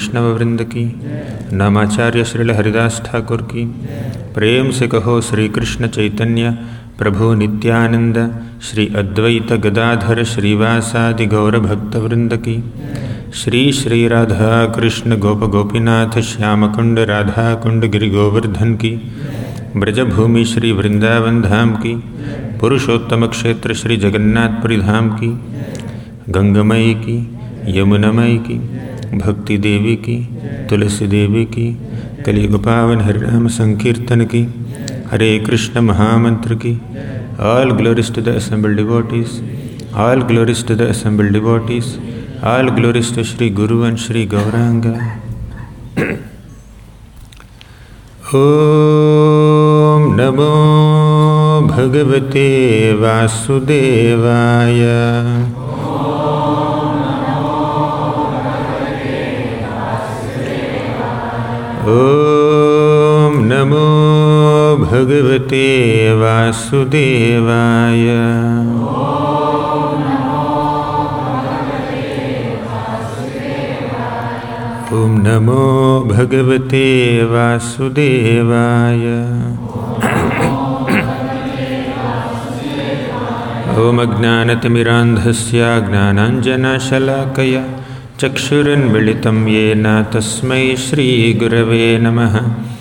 वैष्णव वृंद की, नामाचार्य श्रील हरिदास ठाकुर की। प्रेम से कहो श्री कृष्ण चैतन्य प्रभु नित्यानंद, श्री अद्वैत गदाधर श्रीवासादि गौर भक्त वृंद की। श्री श्री राधा कृष्ण गोप गोपीनाथ श्याम कुंड राधा कुंड गिरि गोवर्धन की। ब्रजभूमि श्री वृंदावन धाम की। पुरुषोत्तम क्षेत्र श्री जगन्नाथपुरी धाम की। गंगमयी की, यमुनामयी की, भक्ति देवी की, तुलसी देवी की, कलियुग पावन हरिनाम संकीर्तन की, हरे कृष्ण महामंत्र की। All glories to the assembled devotees, all glories to the assembled devotees, all glories to Shri Guru and Shri Gaurang. ओम नमो भगवते वासुदेवाय। ओम नमो भगवते वासुदेवाय। ओम नमो भगवते वासुदेवाय। ओम अज्ञानतिमिरान्धस्य ज्ञानाञ्जनशलाकया चक्षुरुन्मिलितं येन तस्मै श्रीगुरवे नमः।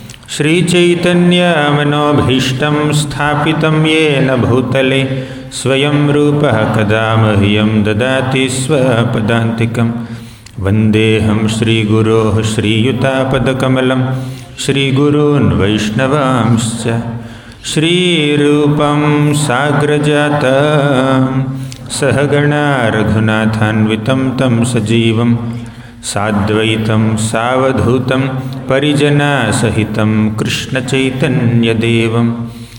श्रीचैतन्यमनोभीष्टं स्थापितं येन भूतले स्वयं रूपः कदा मह्यं ददाति स्वपदान्तिकं। वन्देऽहं श्रीगुरोः श्रीयुतापदकमलं श्रीगुरून् वैष्णवांश्च। श्रीरूपं साग्रजातं सहगणा रघुनाथान्वितं तं सजीवं साद्वैतं सावधूतं परिजनसहितं कृष्णचैतन्यदेवं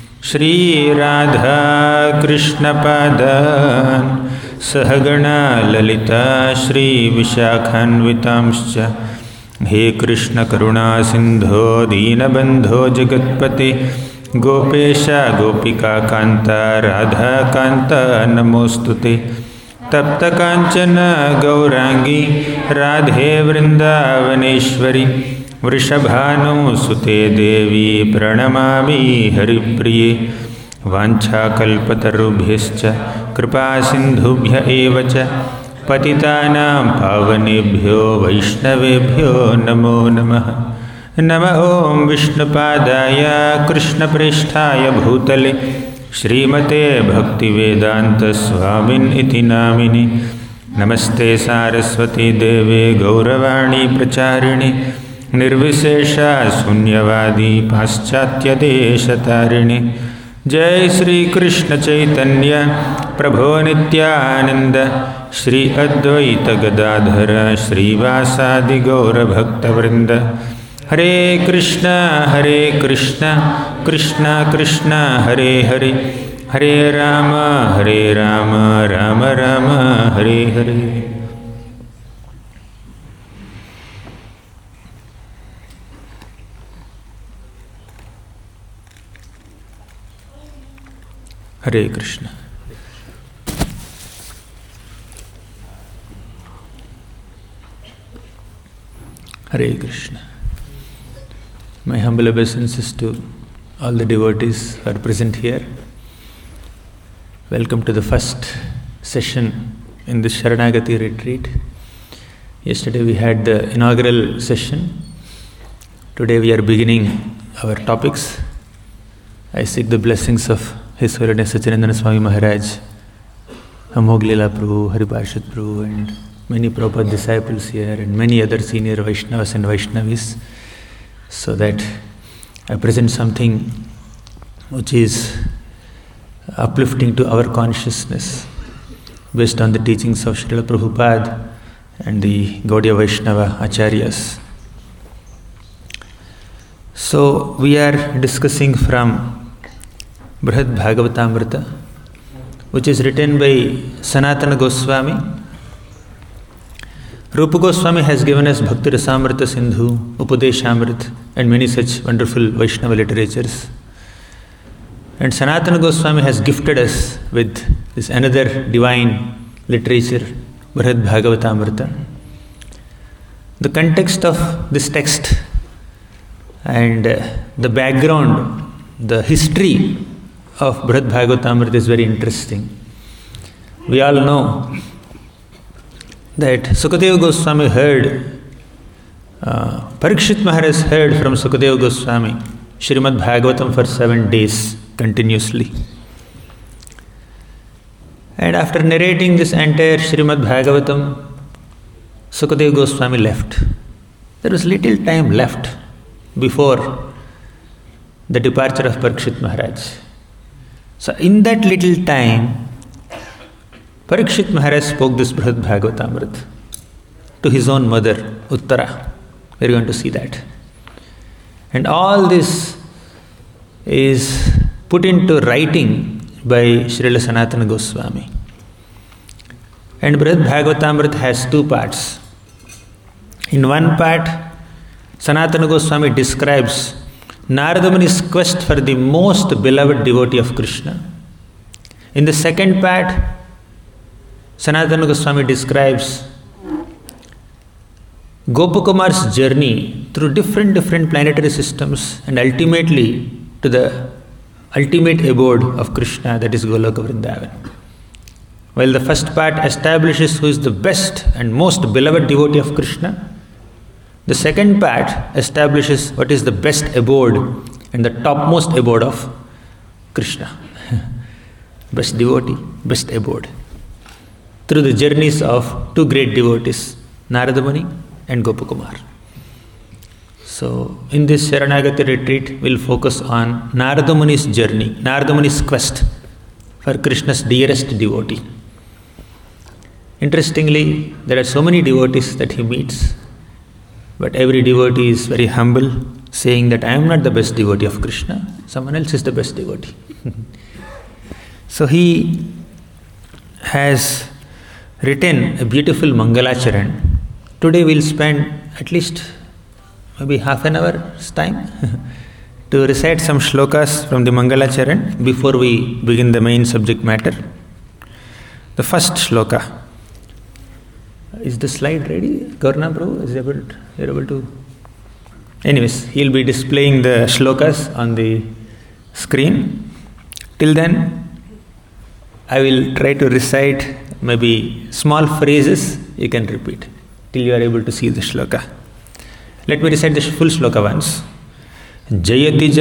श्रीराधाकृष्णपादान् सहगणा ललिता श्रीविशाखान्वितांश्च। हे कृष्ण करुणा सिन्धो दीनबन्धो जगत्पते गोपेश गोपिका कांता राधा कांता नमोस्तुते। तप्त कांचन गौरांगी राधे वृंदावनेश्वरी वृषभानुसुते देवी प्रणमामि हरिप्रिये। वाञ्छाकल्पतरुभ्यश्च कृपा सिन्धुभ्य एव च पतितानां पावनेभ्यो वैष्णवेभ्यो नमो नमः। नमः ओं विष्णुपादाय कृष्णप्रेष्ठाय भूतले श्रीमते भक्तिवेदान्तस्वामिनिति नामिने। नमस्ते सारस्वती देवे गौरवाणी प्रचारिणे निर्विशेषा शून्यवादी पाश्चात्यदेशतारिणे। जय श्री कृष्ण चैतन्य प्रभो नित्यानंद श्री अद्वैत गदाधर श्रीवासादि गौरभक्तवृंद। हरे कृष्णा कृष्णा कृष्णा हरे हरे, हरे राम राम राम हरे हरे। हरे कृष्ण। हरे Krishna. My humble obeisances to all the devotees who are present here. Welcome to the first session in this Sharanagati retreat. Yesterday we had the inaugural session. Today we are beginning our topics. I seek the blessings of His Holiness Satyanandana Swami Maharaj, Amog Leela Prabhu, Hariparshad Prabhu, and many Prabhupada disciples here, and many other senior Vaishnavas and Vaishnavis, so that I present something which is uplifting to our consciousness based on the teachings of Srila Prabhupada and the Gaudiya Vaishnava Acharyas. So we are discussing from Brihad Bhagavatamrita, which is written by Sanatana Goswami. Rupa Goswami has given us Bhakti Rasamrita Sindhu, Upadeshamrit, and many such wonderful Vaishnava literatures. And Sanatana Goswami has gifted us with this another divine literature, Brihad Bhagavatamrita. The context of this text and the background, the history of Brihad Bhagavatamrita is very interesting. We all know that Sukadeva Goswami heard, Parikshit Maharaj heard from Sukadeva Goswami Srimad Bhagavatam for 7 days continuously. And after narrating this entire Srimad Bhagavatam, Sukadeva Goswami left. There was little time left before the departure of Parikshit Maharaj. So in that little time, Parikshit Maharaj spoke this Brihad Bhagavatamrita to his own mother, Uttara. We are going to see that. And all this is put into writing by Srila Sanatana Goswami. And Brihad Bhagavatamrita has 2 parts. In one part, Sanatana Goswami describes Narada Muni's quest for the most beloved devotee of Krishna. In the second part, Sanatana Goswami describes Gopakumar's journey through different planetary systems and ultimately to the ultimate abode of Krishna, that is Goloka Vrindavan. While the first part establishes who is the best and most beloved devotee of Krishna, the second part establishes what is the best abode and the topmost abode of Krishna. Best devotee, best abode. Through the journeys of 2 great devotees, Narada Muni and Gopakumar. So, in this Sharanagati retreat, we'll focus on Narada Muni's journey, Narada Muni's quest for Krishna's dearest devotee. Interestingly, there are so many devotees that he meets, but every devotee is very humble, saying that I am not the best devotee of Krishna, someone else is the best devotee. So he has written a beautiful Mangalacharan. Today we'll spend at least maybe half an hour's time to recite some shlokas from the Mangalacharan before we begin the main subject matter. The first shloka. Is the slide ready? Gaurana Prabhu is able to. Anyways, he'll be displaying the shlokas on the screen. Till then, I will try to recite maybe small phrases you can repeat till you are able to see the shloka. Let me recite the full shloka once. Jayati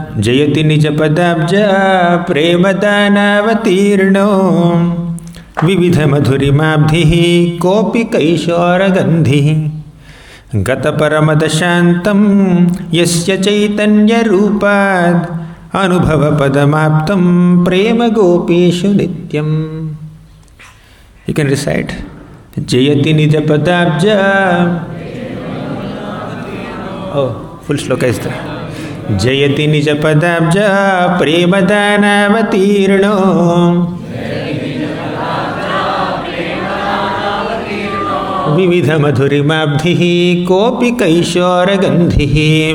nijapadabja premadanavatirno vividha madhurimabdhihi kopi kaishora gandhi gata paramadashantam yasya chaitanya rupad anubhava padamaptam prema gopeshu nityam. You can recite Jayati nijapadabja. Oh, full shloka is there. Jayati nijapadabja premadanavatirno vividha madhurimabdhihi kopi kaishora gandhihi.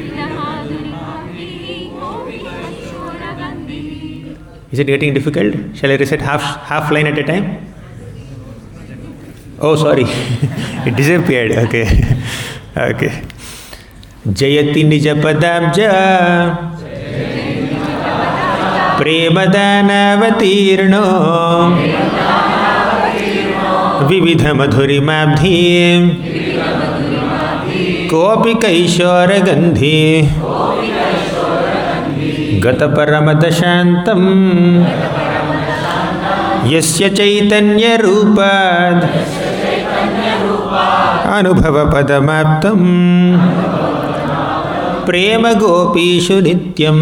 Is it getting difficult? Shall I recite half line at a time? Oh, sorry. It disappeared. Okay. Okay. Jayati nijapadabja premadanavatirno vividha madhurimabdhi kopi kaishora gandhi gata paramadashantam yasya chaitanya rupad anubhava padamaptam prema gopeshu nityam.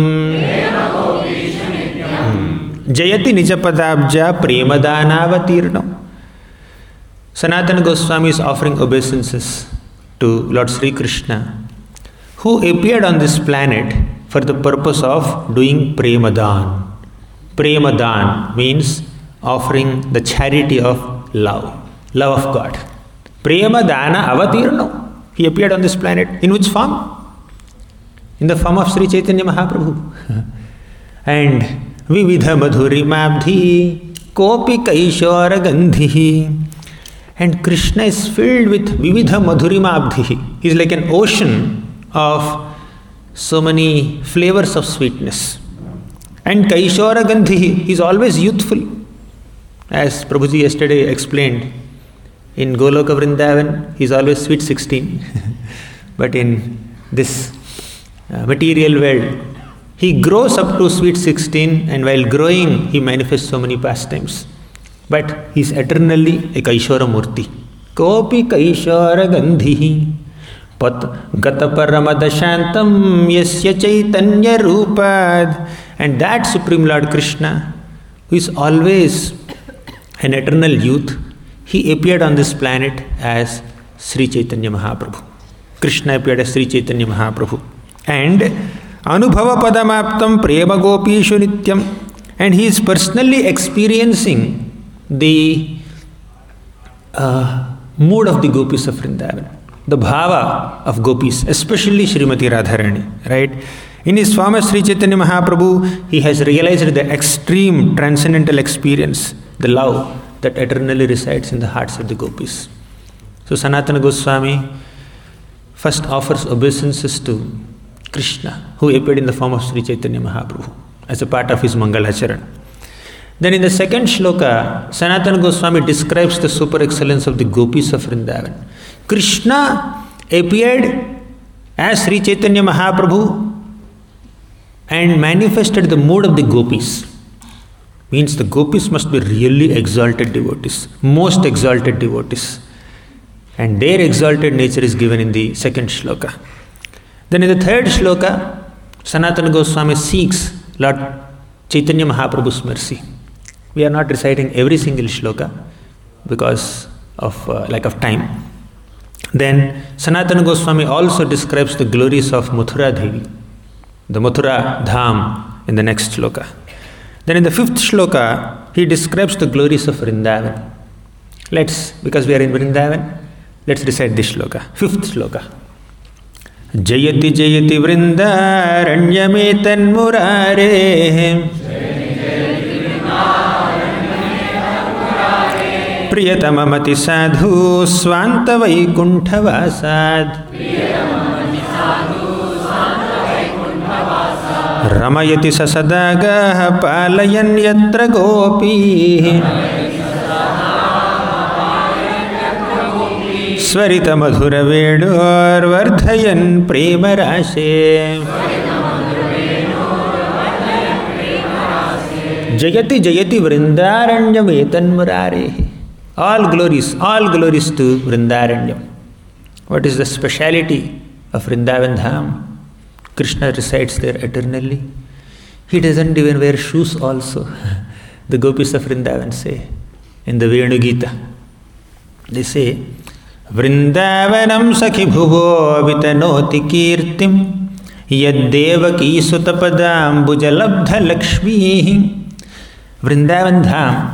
Jayati nijapadabja premadanavatirno. Sanatana Goswami is offering obeisances to Lord Sri Krishna, who appeared on this planet for the purpose of doing premadan. Premadan means offering the charity of love of God. Premadana avatirno. He appeared on this planet. In which form? In the form of Sri Chaitanya Mahaprabhu. And vividha madhurimabdhi kopi kaishora gandhihi. And Krishna is filled with Vividha Madhurima Abdhihi. He is like an ocean of so many flavors of sweetness. And Kaishora Gandhihi, he is always youthful. As Prabhuji yesterday explained, in Goloka Vrindavan, he is always sweet 16. But in this material world, he grows up to sweet 16, and while growing, he manifests so many pastimes. But he is eternally a Kaishora Murti. Kopi Kaishora Gandhihi Pat Gata Paramadashantam Yasya Chaitanya Rupad. And that Supreme Lord Krishna, who is always an eternal youth, he appeared on this planet as Sri Chaitanya Mahaprabhu. Krishna appeared as Sri Chaitanya Mahaprabhu. And Anubhava Padamaptam Prema Gopishu Nityam. And he is personally experiencing the mood of the gopis of Vrindavan, the bhava of gopis, especially Srimati Radharani, right? In his form as Sri Chaitanya Mahaprabhu, he has realized the extreme transcendental experience, the love that eternally resides in the hearts of the gopis. So Sanatana Goswami first offers obeisances to Krishna, who appeared in the form of Sri Chaitanya Mahaprabhu, as a part of his Mangalacharan. Then in the second shloka, Sanatana Goswami describes the super excellence of the gopis of Vrindavan. Krishna appeared as Sri Chaitanya Mahaprabhu and manifested the mood of the gopis. Means the gopis must be really exalted devotees, most exalted devotees. And their exalted nature is given in the second shloka. Then in the third shloka, Sanatana Goswami seeks Lord Chaitanya Mahaprabhu's mercy. We are not reciting every single shloka because of lack of time. Then Sanatana Goswami also describes the glories of Mathura Devi, the Mathura Dham, in the next shloka. Then in the fifth shloka, he describes the glories of Vrindavan. Because we are in Vrindavan, let's recite this shloka. Fifth shloka. Jayati Jayati Vrindaranyametan Murare Priyatamamati Sadhu Swanta Vaikunthavasad Ramayati Sasadaga Palayan Yatra Gopi Svarita Madhura Vedor Vardhayan Prema Rashe Jayati Jayati Vrindaranyam Etan Murare. All glories to Vrindaranyam. What is the speciality of Vrindavan Dham? Krishna resides there eternally. He doesn't even wear shoes also. The gopis of Vrindavan say in the Venu Gita. They say, Vrindavanam sakhi bhuvo vitanoti kirtim yaddevaki sutapadam bhujalabdha lakshmi. Vrindavan Dham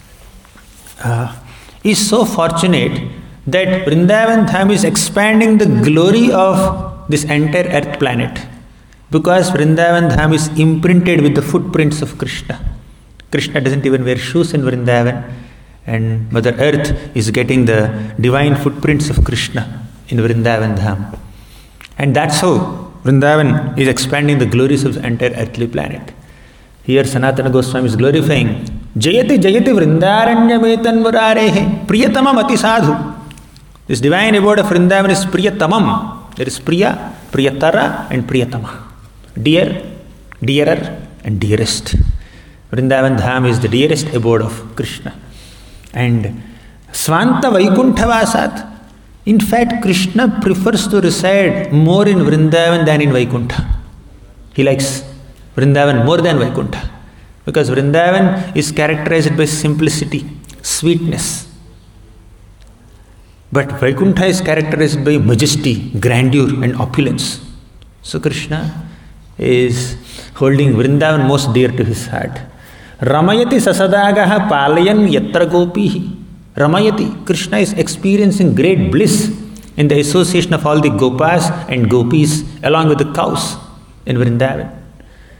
is so fortunate that Vrindavan Dham is expanding the glory of this entire earth planet, because Vrindavan Dham is imprinted with the footprints of Krishna. Krishna doesn't even wear shoes in Vrindavan, and Mother Earth is getting the divine footprints of Krishna in Vrindavan Dham. And that's how Vrindavan is expanding the glories of the entire earthly planet. Here Sanatana Goswami is glorifying Jayati Jayati Vrindaranyametan Murarehe Priyatamam Ati Sadhu. This divine abode of Vrindavan is Priyatamam. There is Priya, Priyatara and Priyatama. Dear, dearer and dearest. Vrindavan Dham is the dearest abode of Krishna. And Swanta Vaikunthavasat. In fact, Krishna prefers to reside more in Vrindavan than in Vaikuntha. He likes Vrindavan more than Vaikuntha, because Vrindavan is characterized by simplicity, sweetness. But Vaikuntha is characterized by majesty, grandeur and opulence. So Krishna is holding Vrindavan most dear to his heart. Ramayati sasadagaha palayan yatra gopihi. Ramayati, Krishna is experiencing great bliss in the association of all the gopas and gopis along with the cows in Vrindavan.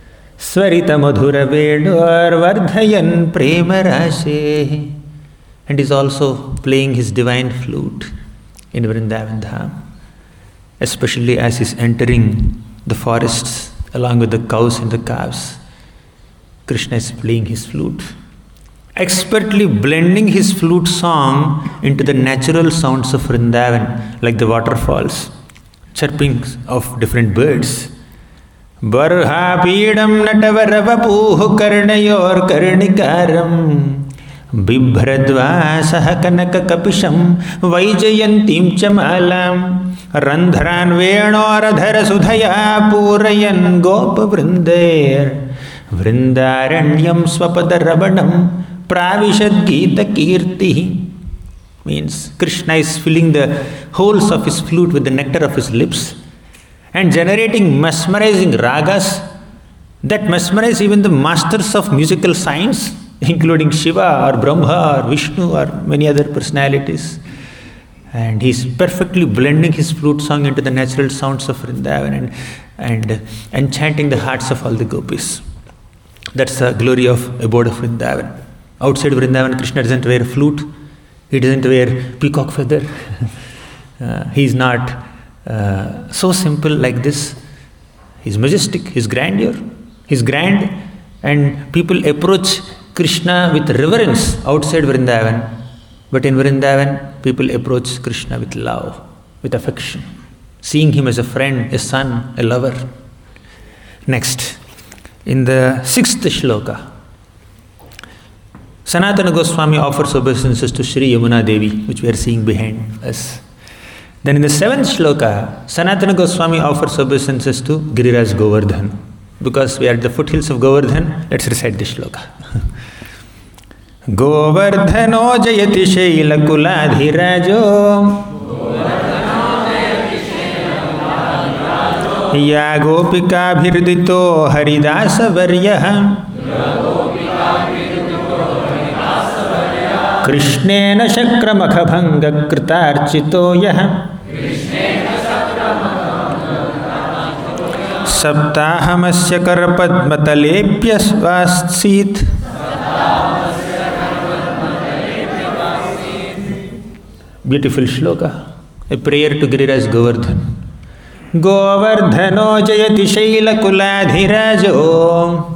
Svarita madhura vedor vardhayan prema rashe. and is also playing his divine flute in Vrindavan Dham, especially as he's entering the forests along with the cows and the calves. Krishna is playing his flute, expertly blending his flute song into the natural sounds of Vrindavan, like the waterfalls, chirping of different birds. Barha pidam natavaravapuhu karnayor karnikaram bibhradvasah kanaka kapisham vaijayantim chamalam randharan venoradhara sudhaya purayan gopa vrindair vrindaranyam swapadarabanam pravishad gita kirti. Means Krishna is filling the holes of his flute with the nectar of his lips and generating mesmerizing ragas that mesmerize even the masters of musical science, including Shiva or Brahma or Vishnu or many other personalities. And he's perfectly blending his flute song into the natural sounds of Vrindavan and enchanting the hearts of all the gopis. That's the glory of abode of Vrindavan. Outside Vrindavan, Krishna doesn't wear a flute. He doesn't wear peacock feather. He's not so simple like this. He's majestic, he's grandeur, he's grand, and people approach Krishna with reverence outside Vrindavan. But in Vrindavan, people approach Krishna with love, with affection, seeing him as a friend, a son, a lover. Next, in the 6th shloka, Sanatana Goswami offers obeisances to Sri Yamuna Devi, which we are seeing behind us. Then in the 7th shloka, Sanatana Goswami offers obeisances to Giriraj Govardhan. Because we are at the foothills of Govardhan, let's recite this shloka. Govardhano jayati shaila kuladhirajo ya gopika bhirdito haridasa varyah Krishnena shakramaka bhanga kritarchito yah saptahamasya karpadmatalepya svastsit. Beautiful shloka, a prayer to Giriraj Govardhan. Govardhano jayati shaila kuladhirajo.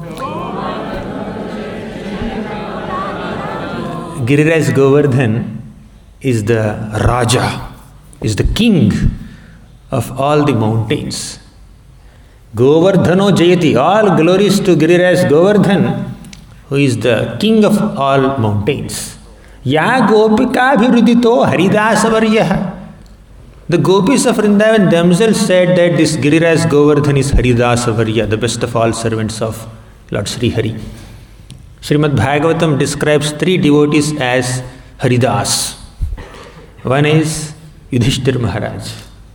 Giriraj Govardhan is the Raja, is the king of all the mountains. Govardhano jayati, all glories to Giriraj Govardhan, who is the king of all mountains. Ya gopika bhirudito haridasa varyah. The gopis of Vrindavan themselves said that this Giriraj Govardhan is Haridasa Varya, the best of all servants of Lord Sri Hari. Srimad Bhagavatam describes 3 devotees as Haridas. One is Yudhishthir Maharaj.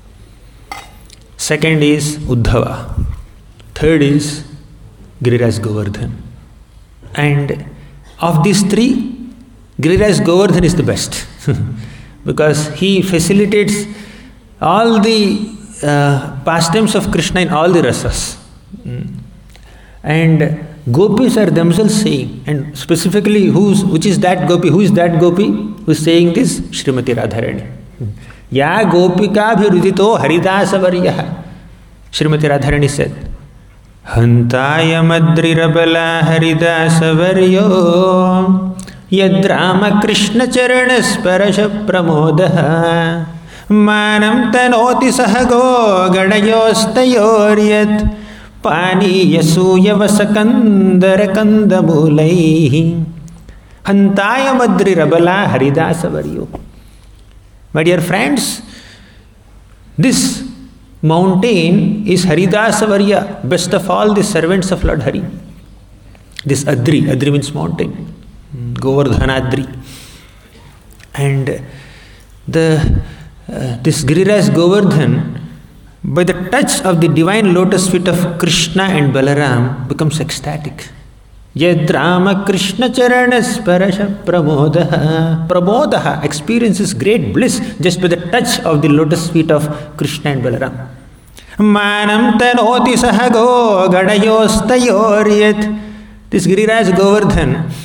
Second is Uddhava. Third is Giriraj Govardhan. And of these 3, Giriraj Govardhan is the best because he facilitates all the pastimes of Krishna in all the rasas. And gopis are themselves saying, and specifically which is that gopi? Who is that gopi who is saying this? Srimati Radharani. Ya gopika bhirudito haridasa varyah. Srimati Radharani said, Hantaya madrirabala haridasa varyo yadrama krishna charanas parasha pramodah manam tanoti sahago ganayostayoryat pani yasuya vasakandara kandamulaihi hantaya madrirabala haridasa varyo. My dear friends, this mountain is Haridasa Varya, best of all the servants of Lord Hari. This Adri means mountain, Govardhanadri. And this Giriraj Govardhan, by the touch of the divine lotus feet of Krishna and Balaram, becomes ecstatic. Yadrama Krishna charanas parasha pramodaha. Pramodaha experiences great bliss just by the touch of the lotus feet of Krishna and Balaram. Manam tanoti sahago gadayostayoryat. This Giriraj Govardhan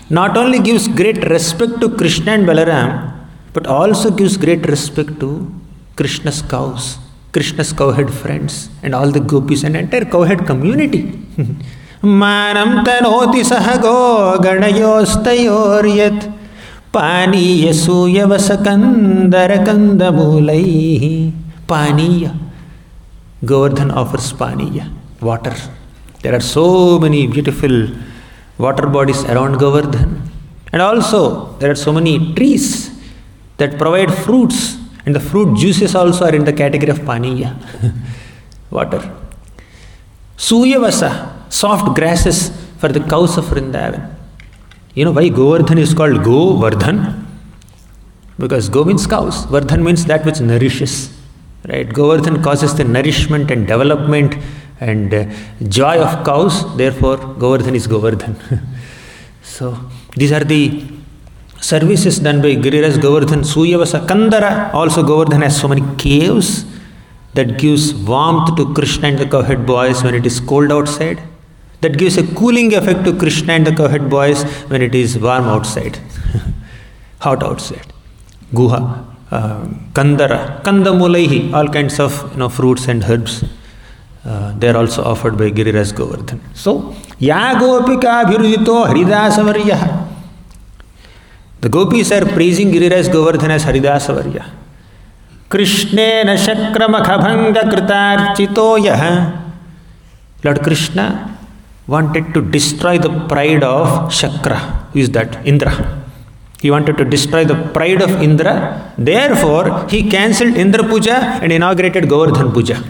not only gives great respect to Krishna and Balaram, but also gives great respect to Krishna's cows, Krishna's cowherd friends, and all the gopis and entire cowherd community. Manam tanoti sahago ganayostayoryat paniya suyavasakandara kandamulaihi. Paniya. Govardhan offers paniya, water. There are so many beautiful water bodies around Govardhan. And also, there are so many trees that provide fruits. And the fruit juices also are in the category of paniya, water. Suyavasa, soft grasses for the cows of Vrindavan. You know why Govardhan is called Govardhan? Because Go means cows, Vardhan means that which nourishes. Right? Govardhan causes the nourishment and development and joy of cows, therefore Govardhan is Govardhan. So these are the services done by Giriraj Govardhan. Suyavasa Kandara, also Govardhan has so many caves that gives warmth to Krishna and the cowherd boys when it is cold outside. That gives a cooling effect to Krishna and the cowherd boys when it is warm outside, hot outside. Guha, Kandara, Kandamulaihi, all kinds of fruits and herbs. They are also offered by Giriraj Govardhan. So, Ya Gopika Bhirudito Haridasavarya. The gopis are praising Giriraj Govardhan as Haridasavarya. Krishnena Shakramakhabhanga Kritarchito Yaha. Lord Krishna wanted to destroy the pride of Shakra. Who is that? Indra. He wanted to destroy the pride of Indra. Therefore, he cancelled Indra Puja and inaugurated Govardhan Puja.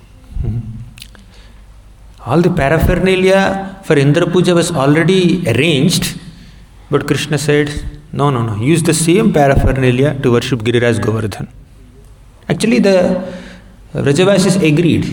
All the paraphernalia for Indra Puja was already arranged, but Krishna said, no, use the same paraphernalia to worship Giriraj Govardhan. Actually, the Vrajavasis agreed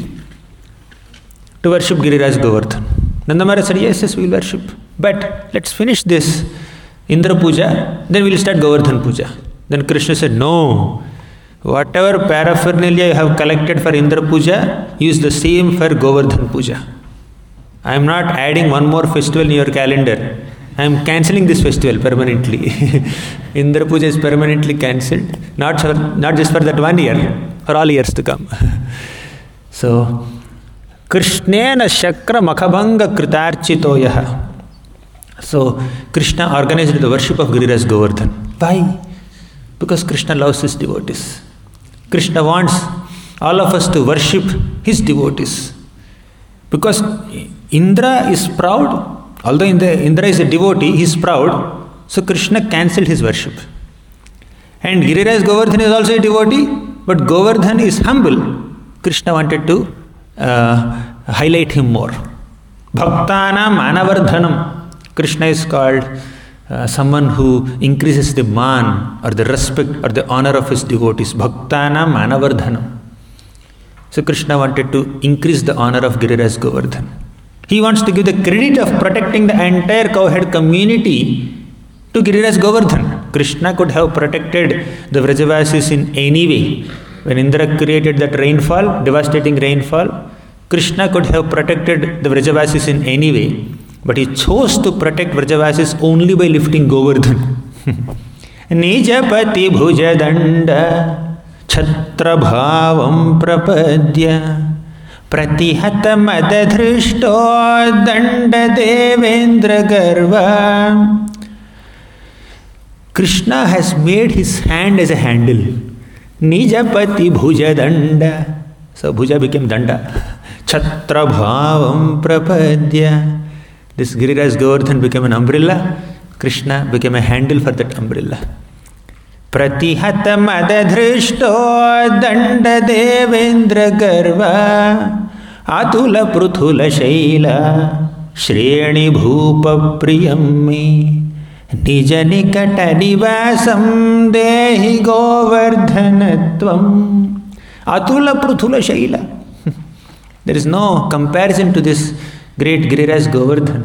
to worship Giriraj Govardhan. Nanda Maharaj said, yes, we will worship. But let's finish this Indra Puja, then we will start Govardhan Puja. Then Krishna said, no, whatever paraphernalia you have collected for Indra Puja, use the same for Govardhan Puja. I am not adding one more festival in your calendar. I am cancelling this festival permanently. Indra Puja is permanently cancelled, not just for that 1 year, for all years to come. So, Krishnena Shakra Makhabhanga Kritarchitoyaha. So, Krishna organized the worship of Giriraj Govardhan. Why? Because Krishna loves his devotees. Krishna wants all of us to worship his devotees. Because Indra is proud. Although Indra is a devotee, he is proud. So Krishna cancelled his worship. And Giriraj Govardhan is also a devotee, but Govardhan is humble. Krishna wanted to highlight him more. Bhaktanam Manavardhanam. Krishna is called someone who increases the man or the respect or the honor of his devotees. Bhaktanam Manavardhanam. So Krishna wanted to increase the honor of Giriraj Govardhan. He wants to give the credit of protecting the entire cowherd community to Giriraj Govardhan. Krishna could have protected the Vrajavasis in any way. When Indra created that rainfall, devastating rainfall, Krishna could have protected the Vrajavasis in any way. But he chose to protect Vrajavasis only by lifting Govardhan. Nijapati bhuja danda chhatra bhavam prapadya pratihata madadhrishto danda devendra garva. Krishna has made his hand as a handle. Nijapati bhuja danda. So bhuja became danda. Chhatra bhavam prapadya. This Giriraj Govardhan became an umbrella. Krishna became a handle for that umbrella. Pratihata madadhrishto danda devendra garva atula pruthula shaila shreni bhupa priyammi nija nikata nivasam dehi govardhanatvam. Atula pruthula shaila. There is no comparison to this great Giriraj Govardhan.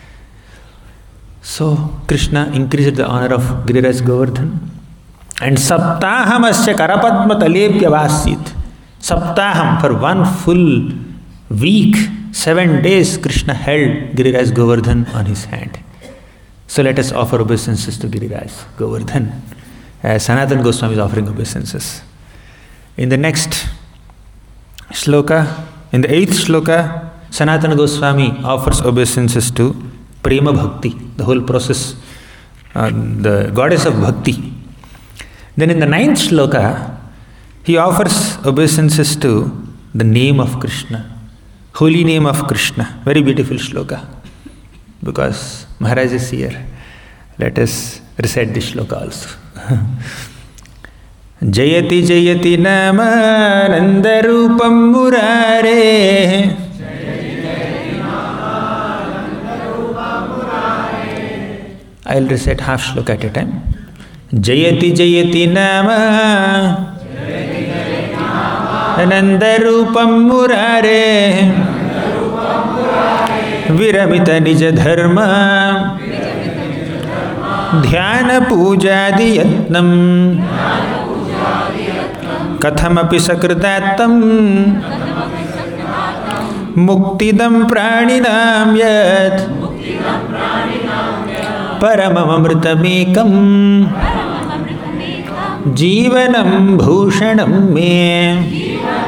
So Krishna increased the honor of Giriraj Govardhan. And Saptaham asya Karapadma talepya vasit. Saptaham, for 1 full week, 7 days, Krishna held Giriraj Govardhan on his hand. So let us offer obeisances to Giriraj, Govardhan, as Sanatana Goswami is offering obeisances. In the next shloka, in the 8th shloka, Sanatana Goswami offers obeisances to Prema Bhakti, the whole process, the goddess of Bhakti. Then in the 9th shloka, he offers obeisances to the name of Krishna, holy name of Krishna. Very beautiful shloka. Because Maharaj is here, let us recite this shloka also. Jayati Jayati Nama Nandarupam Murare. I will recite half shloka at a time. Jayati Jayati Nama Nandarupam Murare Viramita Nija Dharma Dhyana Pujadi Yatnam Kathamapi Sakrdatam Muktidam Praninam Yat Paramamamritamekam Jivanam Bhushanam Me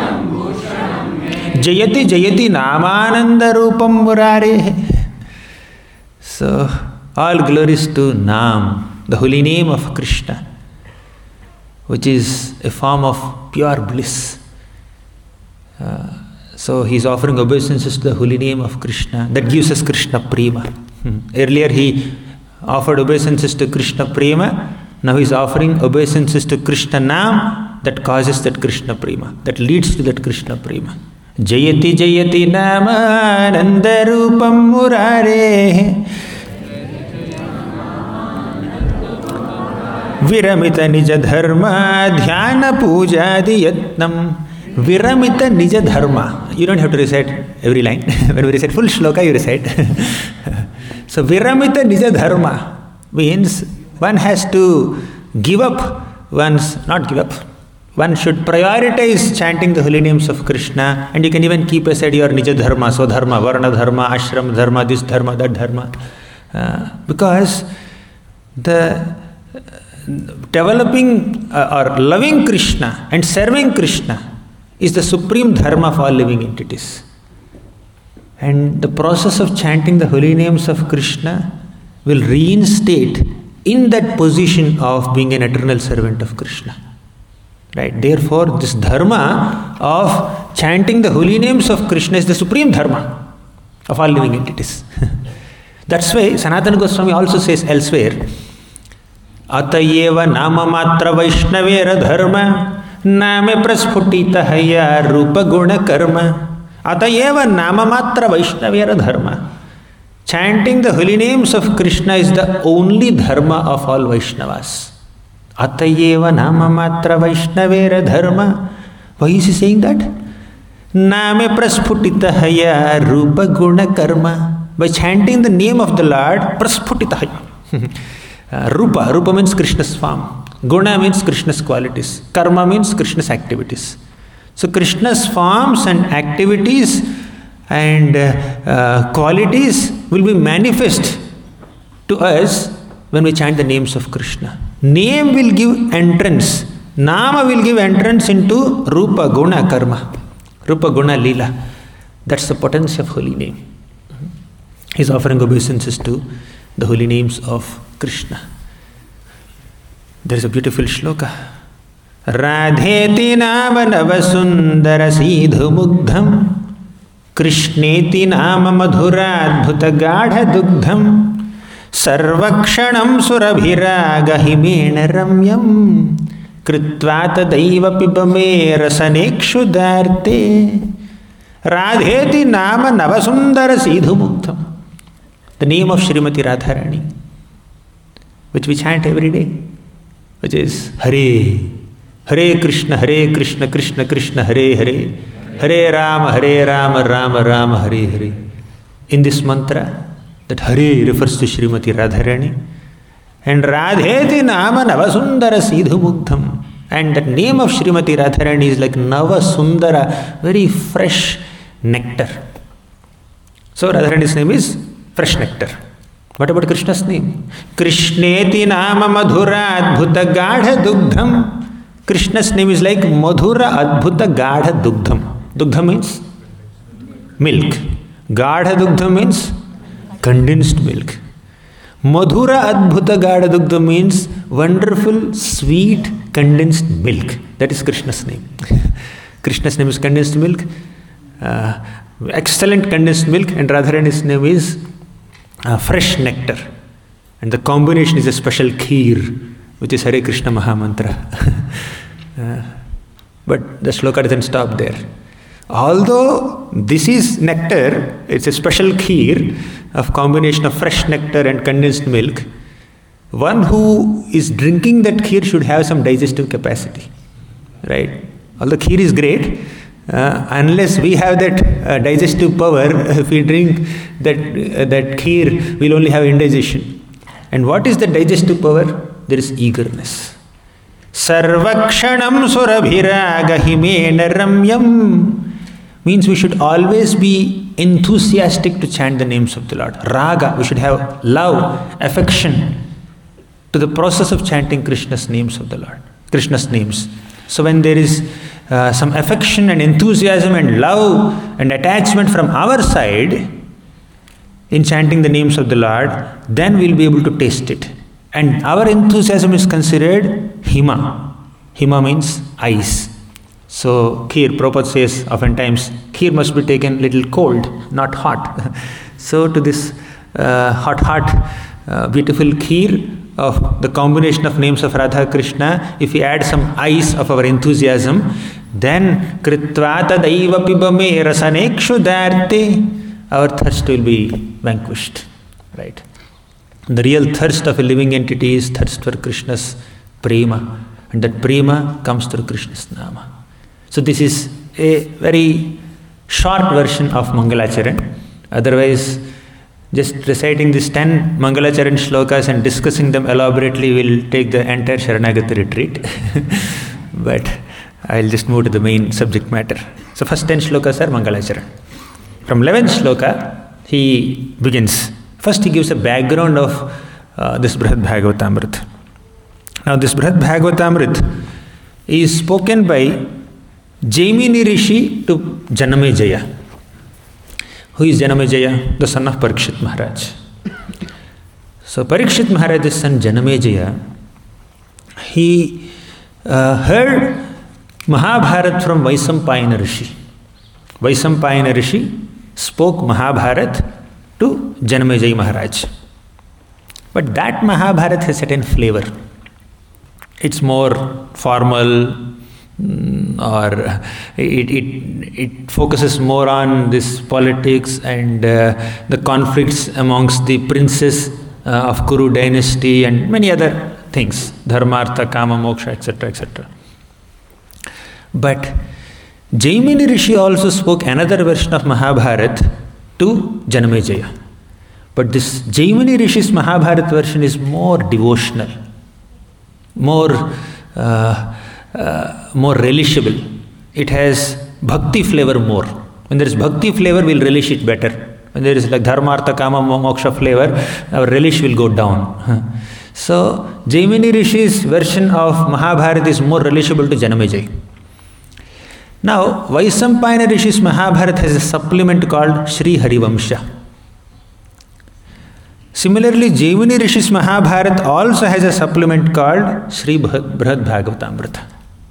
Jayati Jayati Namananda Rupam Murare. So, all glories to Nam, the holy name of Krishna, which is a form of pure bliss. So, he is offering obeisances to the holy name of Krishna. That gives us Krishna Prema. Earlier he offered obeisances to Krishna Prema. Now he is offering obeisances to Krishna Nam that causes that Krishna Prema, that leads to that Krishna Prema. Jayati Jayati Nama Nandarupam Murare Viramita Nija Dharma Dhyana Pujadi Yatnam. Viramita Nija Dharma. You don't have to recite every line. When we recite full shloka, you recite. So Viramita Nija Dharma means one has to give up one should prioritize chanting the holy names of Krishna, and you can even keep aside your Nija Dharma, Swadharma, Varna Dharma, Ashram Dharma, this Dharma, that Dharma. Because the developing or loving Krishna and serving Krishna is the supreme dharma of all living entities. And the process of chanting the holy names of Krishna will reinstate in that position of being an eternal servant of Krishna. Right? Therefore, this dharma of chanting the holy names of Krishna is the supreme dharma of all living entities. That's why Sanatana Goswami also says elsewhere, Atayeva nama matra vaishnavera dharma name prasphutita haya rupa guna karma. Atayeva nama matra vaishnavera dharma. Chanting the holy names of Krishna is the only dharma of all Vaishnavas. Atayeva nama matra vaishnavera dharma. Why is he saying that? Name prasphutita haya rupa guna karma. By chanting the name of the Lord, prasphutita haya. Rupa means Krishna's form. Guna means Krishna's qualities. Karma means Krishna's activities. So Krishna's forms and activities and qualities will be manifest to us when we chant the names of Krishna. Name will give entrance. Nama will give entrance into Rupa, Guna, Karma. Rupa, Guna, Leela. That's the potency of holy name. He's offering obeisances to the holy names of Krishna. There is a beautiful shloka. Radheti nama navasundara sidhu mugdham Krishneti nama madhuradbhuta gadha dugdham Sarvakshanam surabhiraga himena ramyam Kritvata daiva pibame rasanekshu darte Radheti nama navasundara sidhu mugdham. The name of Srimati Radharani, which we chant every day, which is Hare, Hare Krishna, Krishna Krishna, Hare Hare, Hare Rama, Rama Rama, Hare Hare. In this mantra, that Hare refers to Srimati Radharani, and Radheti Nama Navasundara Sidhu Mugdham. And that name of Srimati Radharani is like Navasundara, very fresh nectar. So Radharani's name is fresh nectar. What about Krishna's name? Krishneti nama madhura adbhuta gadha dugdham. Krishna's name is like madhura adbhuta gadha dugdham. Dugdha means milk. Gadha dugdha means condensed milk. Madhura adbhuta gadha dugdha means wonderful, sweet, condensed milk. That is Krishna's name. Krishna's name is condensed milk. Excellent condensed milk, and Radharani's name is fresh nectar. And the combination is a special kheer, which is Hare Krishna Mahamantra. But the shloka doesn't stop there. Although this is nectar, it's a special kheer of combination of fresh nectar and condensed milk. One who is drinking that kheer should have some digestive capacity, right? Although kheer is great, unless we have that digestive power, if we drink that kheer, we'll only have indigestion. And what is the digestive power? There is eagerness. Sarvakshanam surabhiraga himena ramyam means we should always be enthusiastic to chant the names of the Lord. Raga, we should have love, affection to the process of chanting Krishna's names of the Lord, Krishna's names. So when there is some affection and enthusiasm and love and attachment from our side in chanting the names of the Lord, then we'll be able to taste it. And our enthusiasm is considered hima. Hima means ice. So kheer, Prabhupada says oftentimes, kheer must be taken little cold, not hot. So to this hot, beautiful kheer of the combination of names of Radha Krishna, if we add some ice of our enthusiasm, then kritvata daiva pibame rasanekshu darte, our thirst will be vanquished. Right? The real thirst of a living entity is thirst for Krishna's prema, and that prema comes through Krishna's nama. So this is a very short version of Mangalacharan. Otherwise, just reciting these 10 Mangalacharan shlokas and discussing them elaborately will take the entire Sharanagati retreat. But I'll just move to the main subject matter. So first 10 shlokas are Mangalacharan. From 11th shloka, he begins. First he gives a background of this Brihad Bhagavatamrita. Now this Brihad Bhagavatamrita is spoken by Jaimini Rishi to Janamejaya. Who is Janamejaya? The son of Parikshit Maharaj. So Parikshit Maharaj's son Janamejaya, he heard Mahabharat from Vaisampayana Rishi. Vaisampayana Rishi spoke Mahabharat to Janamejaya Maharaj. But that Mahabharat has certain flavor. It's more formal, or it focuses more on this politics and the conflicts amongst the princes of Kuru dynasty and many other things, dharmartha, kama, moksha, etc., etc. But Jaimini Rishi also spoke another version of Mahabharat to Janamejaya. But this Jaimini Rishi's Mahabharat version is more devotional, more relishable. It has bhakti flavor more. When there is bhakti flavor, we'll relish it better. When there is like dharma, artha, kama, moksha flavor, our relish will go down. So, Jaimini Rishi's version of Mahabharata is more relishable to Janamejaya. Now, Vaisampayana Rishi's Mahabharata has a supplement called Sri Harivamsha. Similarly, Jaimini Rishi's Mahabharata also has a supplement called Sri Brihad Bhagavatamrita.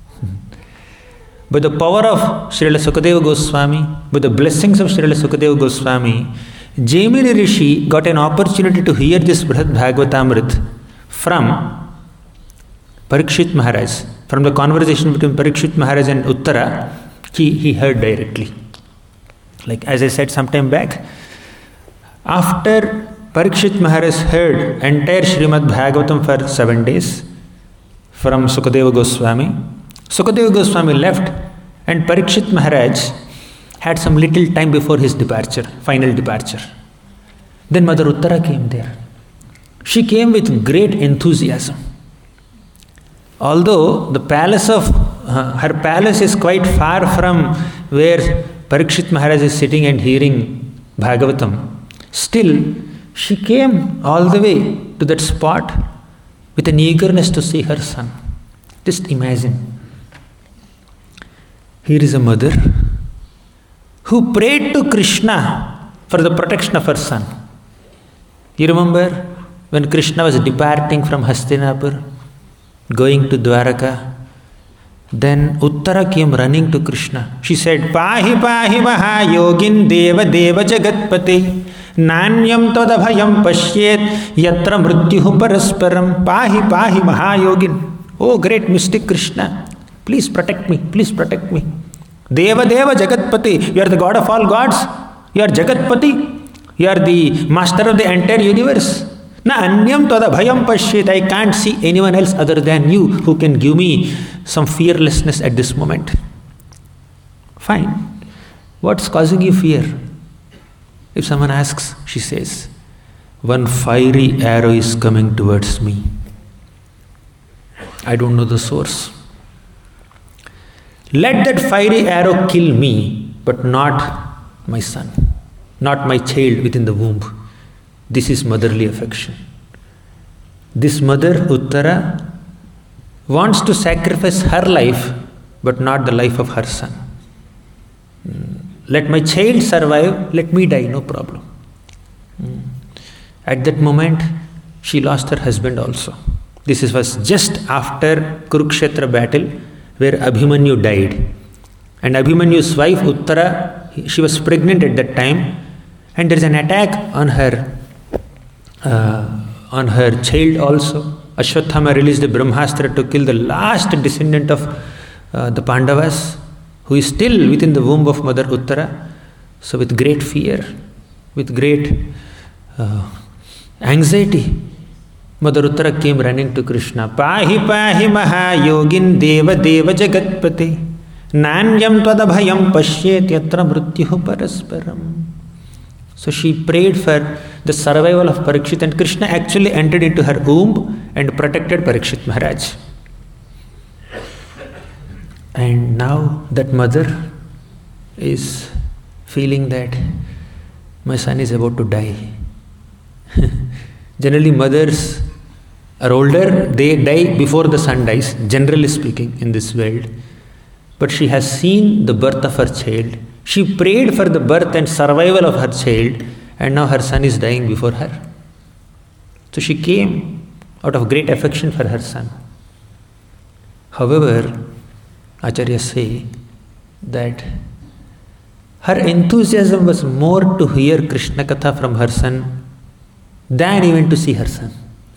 By the power of Srila Sukadeva Goswami, with the blessings of Srila Sukadeva Goswami, Jaimini Rishi got an opportunity to hear this Brihad Bhagavatamrita from Parikshit Maharaj. From the conversation between Parikshit Maharaj and Uttara, he heard directly. Like as I said some time back, after Parikshit Maharaj heard entire Srimad Bhagavatam for 7 days from Sukadeva Goswami, Sukadeva Goswami left and Parikshit Maharaj had some little time before his departure, final departure. Then Mother Uttara came there. She came with great enthusiasm. Although the palace of her palace is quite far from where Parikshit Maharaj is sitting and hearing Bhagavatam, still She came all the way to that spot with an eagerness to see her son. Just imagine. Here is a mother who prayed to Krishna for the protection of her son. You remember when Krishna was departing from Hastinapur, going to Dwaraka? Then Uttara came running to Krishna. She said, Pahi pahi mahayogin deva deva jagatpate nanyam tadabhayam pashyet yatra mrityuhu parasparam pahi pahi mahayogin. Oh great mystic Krishna, please protect me, please protect me. Deva deva jagatpate, you are the God of all gods. You are Jagatpati. You are the master of the entire universe. Na anyam tada bhayam pashyet. I can't see anyone else other than you who can give me some fearlessness at this moment. Fine. What's causing you fear? If someone asks, she says, one fiery arrow is coming towards me. I don't know the source. Let that fiery arrow kill me, but not my son, not my child within the womb. This is motherly affection. This mother, Uttara, wants to sacrifice her life, but not the life of her son. Let my child survive, let me die, no problem. At that moment, she lost her husband also. This was just after Kurukshetra battle, where Abhimanyu died. And Abhimanyu's wife, Uttara, she was pregnant at that time, and there is an attack on her child also. Ashwatthama released the Brahmastra to kill the last descendant of the Pandavas, who is still within the womb of Mother Uttara. So with great fear, with great anxiety, Mother Uttara came running to Krishna. Pahi pahi mahayogin deva deva jagatpate nanyam tadabhayam pashyet yatra mrityuhu parasparam. So she prayed for the survival of Parikshit, and Krishna actually entered into her womb and protected Parikshit Maharaj. And now that mother is feeling that my son is about to die. Generally mothers are older, they die before the son dies, generally speaking in this world. But she has seen the birth of her child. She prayed for the birth and survival of her child, and now her son is dying before her. So she came out of great affection for her son. However, Acharyas say that her enthusiasm was more to hear Krishna Katha from her son than even to see her son.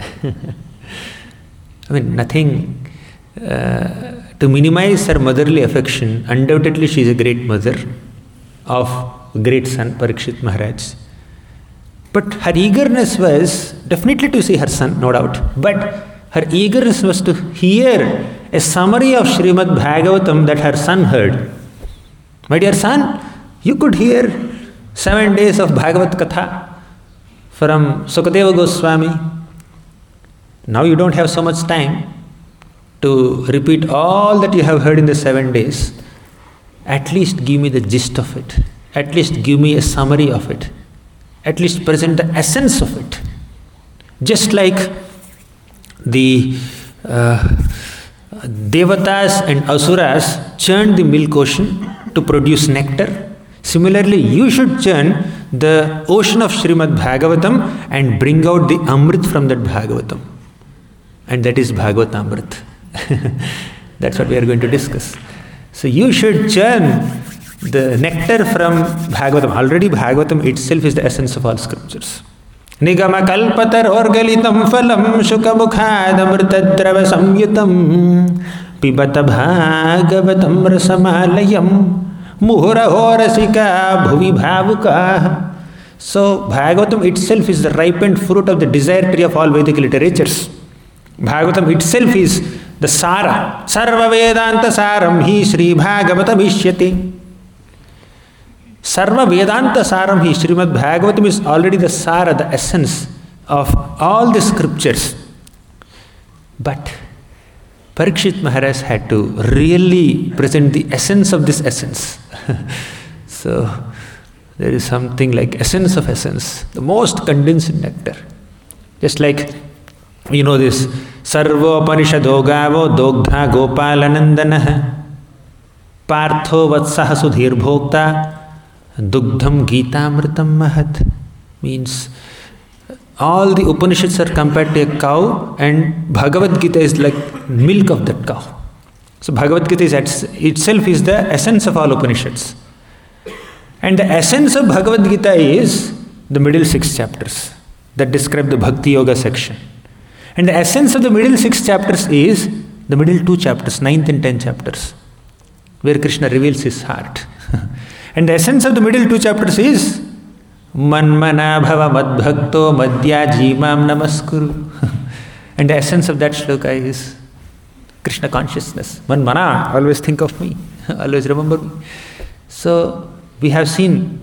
I mean, nothing to minimize her motherly affection. Undoubtedly, she is a great mother of a great son, Parikshit Maharaj. But her eagerness was definitely to see her son, no doubt. But her eagerness was to hear a summary of Srimad Bhagavatam that her son heard. My dear son, you could hear 7 days of Bhagavat Katha from Sukadeva Goswami. Now you don't have so much time to repeat all that you have heard in the 7 days. At least give me the gist of it. At least give me a summary of it. At least present the essence of it. Just like the Devatas and Asuras churned the milk ocean to produce nectar, similarly you should churn the ocean of Srimad Bhagavatam and bring out the Amrit from that Bhagavatam. And that is Bhagavatamrit. That's what we are going to discuss. So you should churn the nectar from Bhagavatam. Already Bhagavatam itself is the essence of all scriptures. Nigama kalpatar orgalitam phalam shukamukhad amritadrava samyutam pibata bhagavatam rasamalayam muhuraho rasika bhuvi bhavuka. So Bhagavatam itself is the ripened fruit of the desire tree of all Vedic literatures. Bhagavatam itself is the Sara. Sarva Vedanta Saram hi Sri Bhagavatam ishyati. Sarva Vedanta Saram hi Srimad Bhagavatam is already the Sara, the essence of all the scriptures. But Parikshit Maharaj had to really present the essence of this essence. So There is something like essence of essence, the most condensed nectar. Just like, this Sarvo Parishado Gavo Dogdha Gopalanandana Partho Vatsaha Sudhir Bhokta Dugdham Gitamritam Mahat. Means all the Upanishads are compared to a cow, and Bhagavad Gita is like milk of that cow. So Bhagavad Gita itself is the essence of all Upanishads. And the essence of Bhagavad Gita is the middle 6 chapters that describe the Bhakti Yoga section. And the essence of the middle 6 chapters is the middle 2 chapters, 9th and 10th chapters, where Krishna reveals his heart. And the essence of the middle 2 chapters is Manmana Bhava Madbhakto Madhya Jimam Namaskuru. And the essence of that shloka is Krishna consciousness. Manmana, always think of me, always remember me. So we have seen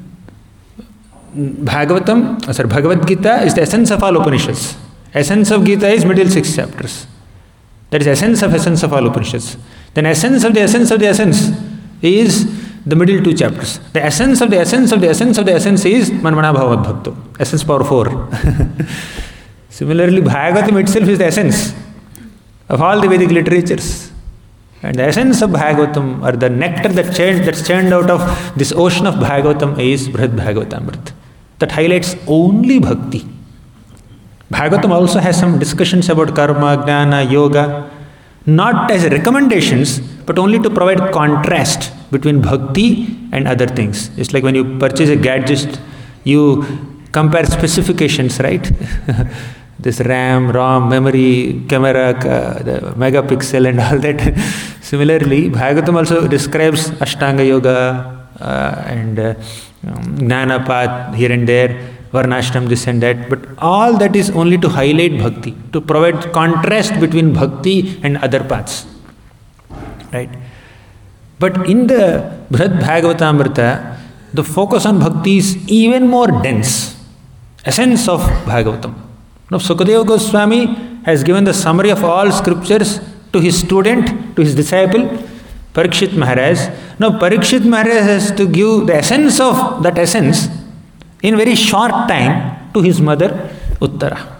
Bhagavad Gita is the essence of all Upanishads. Essence of Gita is middle 6 chapters. That is essence of all Upanishads. Then essence of the essence of the essence is the middle 2 chapters. The essence of the essence of the essence of the essence is Manmana Bhavad Bhakto. Essence power 4. Similarly, Bhagavatam itself is the essence of all the Vedic literatures. And the essence of Bhagavatam, or the nectar that's churned out of this ocean of Bhagavatam, is Brihad Bhagavatamrita. That highlights only bhakti. Bhagavatam also has some discussions about karma, jnana, yoga, not as recommendations, but only to provide contrast between bhakti and other things. It's like when you purchase a gadget, you compare specifications, right? This RAM, ROM, memory, camera, the megapixel and all that. Similarly, Bhagavatam also describes Ashtanga Yoga and Jnana path here and there, Varnashram, this and that. But all that is only to highlight bhakti, to provide contrast between bhakti and other paths. Right? But in the Brihad Bhagavatamrita, the focus on bhakti is even more dense. Essence of Bhagavatam. Now, Sukadeva Goswami has given the summary of all scriptures to his student, to his disciple, Parikshit Maharaj. Now, Parikshit Maharaj has to give the essence of that essence in very short time to his mother, Uttara.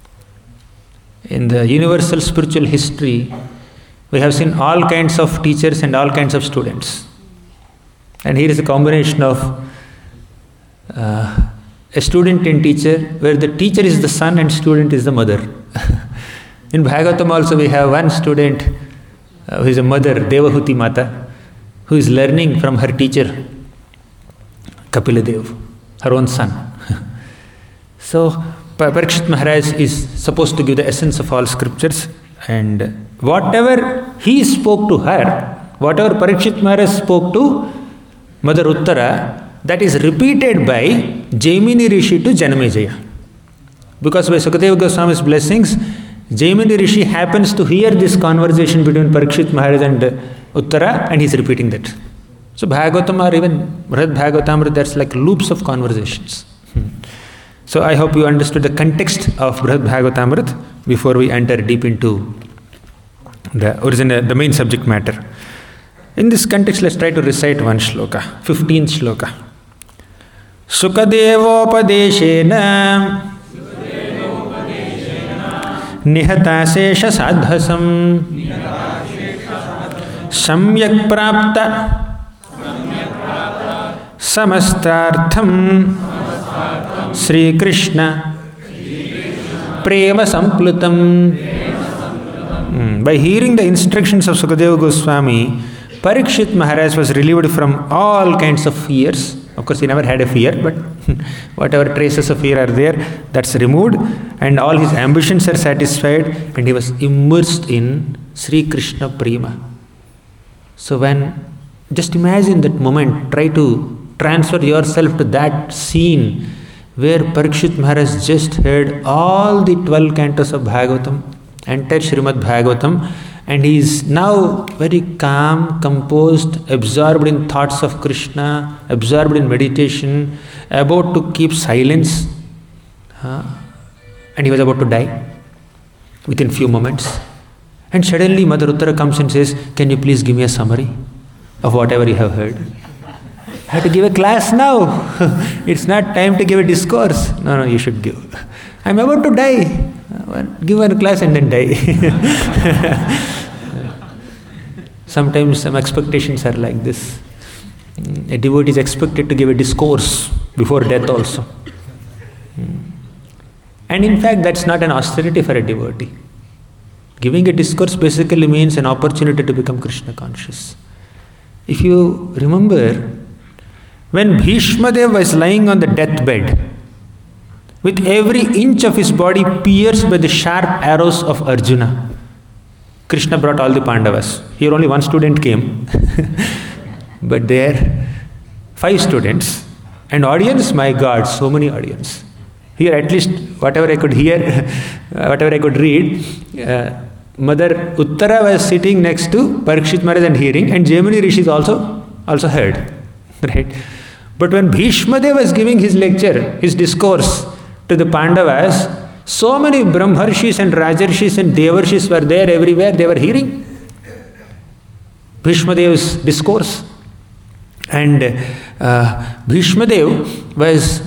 In the universal spiritual history, we have seen all kinds of teachers and all kinds of students. And here is a combination of a student and teacher, where the teacher is the son and student is the mother. In Bhagavatam also we have one student who is a mother, Devahuti Mata, who is learning from her teacher, Kapila Dev, her own son. So Parikshit Maharaj is supposed to give the essence of all scriptures, and whatever he spoke to her, whatever Parikshit Maharaj spoke to Mother Uttara, that is repeated by Jaimini Rishi to Janamejaya. Because by Sukadeva Goswami's blessings, Jaimini Rishi happens to hear this conversation between Parikshit Maharaj and Uttara, and he is repeating that. So Bhagavatam or even Brihad Bhagavatamrita, that's like loops of conversations. So I hope you understood the context of Brihad Bhagavatamrita before we enter deep into the main subject matter. In this context, let's try to recite one shloka, 15th shloka. Sukadevopadeshena nihatasesha sadhasam samyak prapta samastartham Sri Krishna prema samplutam. By hearing the instructions of Sukadeva Goswami, Parikshit Maharaj was relieved from all kinds of fears. Of course, he never had a fear, but whatever traces of fear are there, that's removed, and all his ambitions are satisfied, and he was immersed in Sri Krishna Prema. So just imagine that moment, try to transfer yourself to that scene where Parikshit Maharaj just heard all the 12 cantos of Bhagavatam, entire Srimad Bhagavatam, and he is now very calm, composed, absorbed in thoughts of Krishna, absorbed in meditation, about to keep silence, and he was about to die within few moments. And suddenly Mother Uttara comes and says, "Can you please give me a summary of whatever you have heard?" I have to give a class now. It's not time to give a discourse. No, you should give. I'm about to die. Give one class and then die. Sometimes some expectations are like this. A devotee is expected to give a discourse before death also. And in fact, that's not an austerity for a devotee. Giving a discourse basically means an opportunity to become Krishna conscious. If you remember, when Bhishma Dev was lying on the deathbed, with every inch of his body pierced by the sharp arrows of Arjuna, Krishna brought all the Pandavas. Here only one student came, but there 5 students. And audience, my God, so many audience. Here at least whatever I could hear, whatever I could read, Mother Uttara was sitting next to Parikshit Maharaj and hearing, and Jaimini Rishi also heard. Right? But when Bhishma Dev was giving his lecture, his discourse to the Pandavas, so many Brahmarshis and Rajarshis and Devarshis were there everywhere, they were hearing Bhishma Dev's discourse. And Bhishma Dev was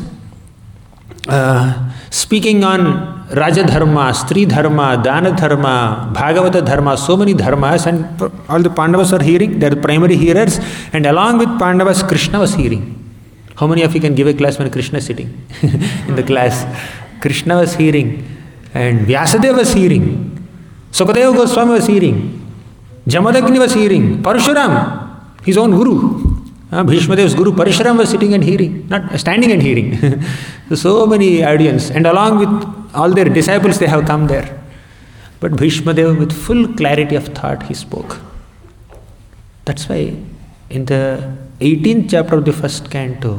speaking on Raja Dharma, Stri Dharma, Dana Dharma, Bhagavata Dharma, so many dharmas, and all the Pandavas are hearing, they are the primary hearers, and along with Pandavas, Krishna was hearing. How many of you can give a class when Krishna is sitting in the class? Krishna was hearing, and Vyasadeva was hearing, Sukadeva Goswami was hearing, Jamadagni was hearing, Parshuram, his own guru, Bhishma Dev's guru Parshuram was sitting and hearing, not standing and hearing. So many audience, and along with all their disciples, they have come there. But Bhishma Dev, with full clarity of thought, he spoke. That's why in the 18th chapter of the first canto,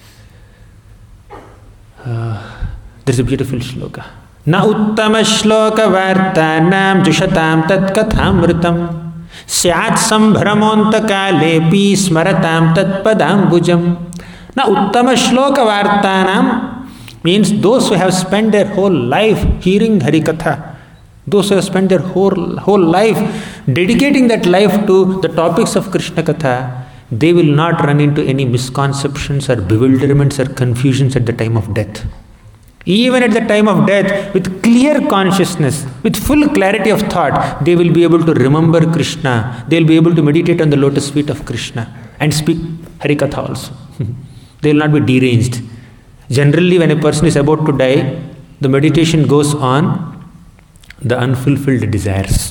there's a beautiful shloka. Na uttama shloka vartanam jushatam tat kathamritam syat sambhramonta kalepi smaratam tat padambujam. Na uttama shloka vartanam means those who have spent their whole life hearing Harikatha, those who have spent their whole life dedicating that life to the topics of Krishna Katha, they will not run into any misconceptions or bewilderments or confusions at the time of death. Even at the time of death, with clear consciousness, with full clarity of thought, they will be able to remember Krishna. They will be able to meditate on the lotus feet of Krishna and speak Harikatha also. They will not be deranged. Generally, when a person is about to die, the meditation goes on the unfulfilled desires.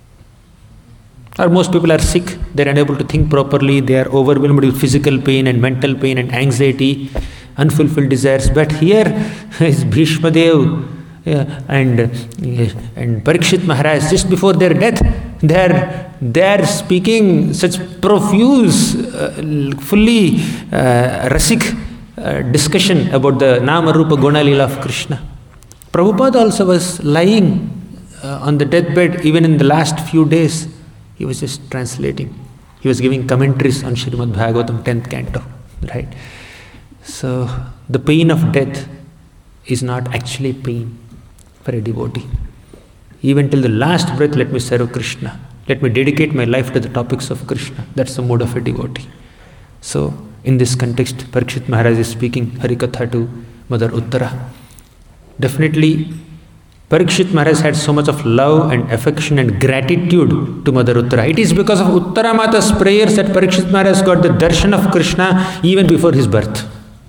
Or most people are sick, they are unable to think properly, they are overwhelmed with physical pain and mental pain and anxiety, unfulfilled desires. But here is Bhishma Dev and Parikshit Maharaj, just before their death, they are speaking such profuse, fully rasik discussion about the Nama Rupa Guna Lila of Krishna. Prabhupada also was lying on the deathbed, even in the last few days. He was just translating. He was giving commentaries on Srimad Bhagavatam 10th canto. Right? So, the pain of death is not actually pain for a devotee. Even till the last breath, let me serve Krishna. Let me dedicate my life to the topics of Krishna. That's the mode of a devotee. So, in this context, Parikshit Maharaj is speaking Harikatha to Mother Uttara. Definitely, Parikshit Maharaj had so much of love and affection and gratitude to Mother Uttara. It is because of Uttara Mata's prayers that Parikshit Maharaj got the darshan of Krishna even before his birth.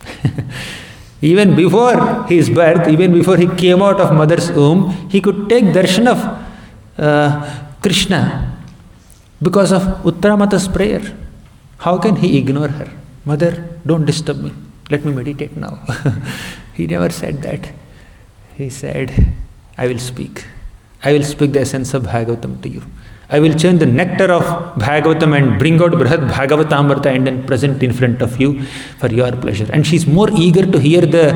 Even before his birth, even before he came out of mother's womb, he could take darshan of Krishna because of Uttara Mata's prayer. How can he ignore her? Mother, don't disturb me. Let me meditate now. He never said that. He said, I will speak. I will speak the essence of Bhagavatam to you. I will churn the nectar of Bhagavatam and bring out Brihad Bhagavatamrita and then present in front of you for your pleasure. And she is more eager to hear the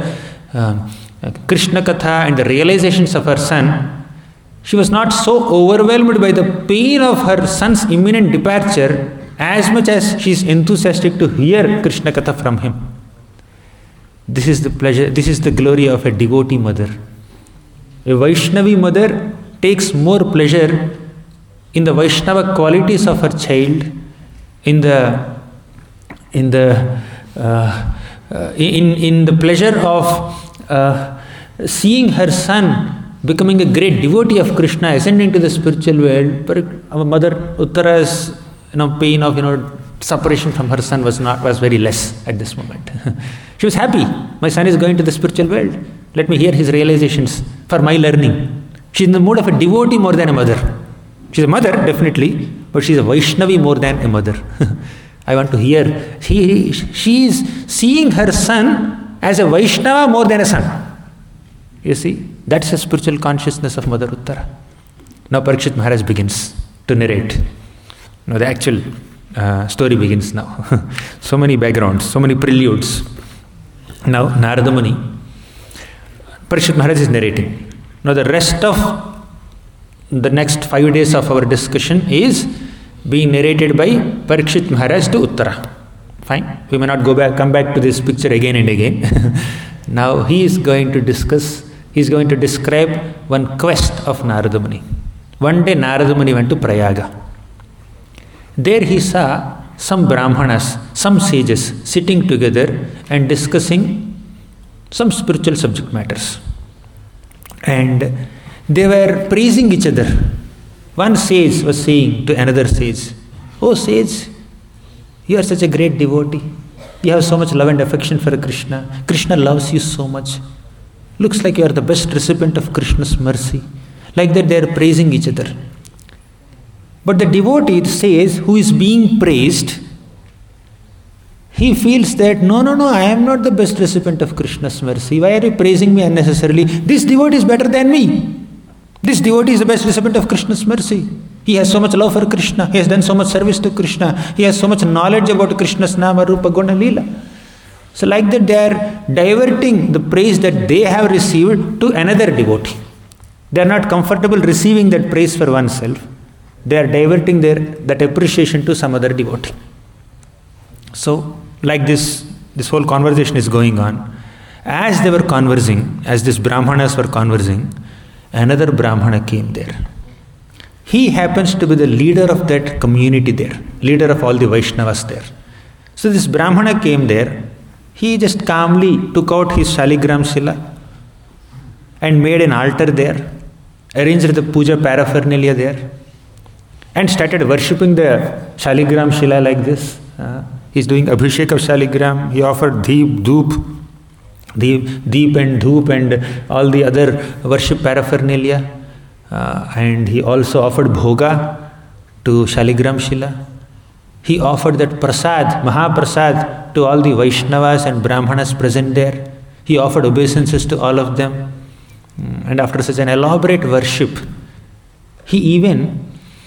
Krishna Katha and the realizations of her son. She was not so overwhelmed by the pain of her son's imminent departure as much as she is enthusiastic to hear Krishna Katha from him. This is the pleasure, this is the glory of a devotee mother. A Vaishnavi mother takes more pleasure in the Vaishnava qualities of her child, in the in the pleasure of seeing her son becoming a great devotee of Krishna, ascending to the spiritual world, our mother Uttara's pain of separation from her son was very less at this moment. She was happy. My son is going to the spiritual world. Let me hear his realizations for my learning. She's in the mood of a devotee more than a mother. She's a mother, definitely, but she's a Vaishnavi more than a mother. I want to hear. She is seeing her son as a Vaishnava more than a son. You see, that's the spiritual consciousness of Mother Uttara. Now Parikshit Maharaj begins to narrate. Now the actual story begins now. So many backgrounds, so many preludes. Now Narada Muni, Parikshit Maharaj is narrating. Now the rest of the next 5 days of our discussion is being narrated by Parikshit Maharaj to Uttara. Fine. We may not come back to this picture again and again. Now he is going to describe one quest of Narada Muni. One day Narada Muni went to Prayaga. There he saw some Brahmanas, some sages sitting together and discussing some spiritual subject matters. And they were praising each other. One sage was saying to another sage, "Oh sage, you are such a great devotee. You have so much love and affection for Krishna. Krishna loves you so much. Looks like you are the best recipient of Krishna's mercy." Like that they are praising each other. But the devotee says, who is being praised, he feels that, no, I am not the best recipient of Krishna's mercy. Why are you praising me unnecessarily? This devotee is better than me. This devotee is the best recipient of Krishna's mercy. He has so much love for Krishna. He has done so much service to Krishna. He has so much knowledge about Krishna's Nama, Rupa, Guna, Leela. So like that they are diverting the praise that they have received to another devotee. They are not comfortable receiving that praise for oneself. They are diverting that appreciation to some other devotee. So like this whole conversation is going on. As they were conversing, as these Brahmanas were conversing, another Brahmana came there. He happens to be the leader of that community there, leader of all the Vaishnavas there. So this Brahmana came there. He just calmly took out his Shaligram Shila and made an altar there, arranged the puja paraphernalia there, and started worshipping the Shaligram Shila like this. He's doing Abhishek of Shaligram. He offered Deep and Dhoop and all the other worship paraphernalia. And he also offered Bhoga to Shaligram Shila. He offered that Prasad, Mahaprasad, to all the Vaishnavas and Brahmanas present there. He offered obeisances to all of them. And after such an elaborate worship, he even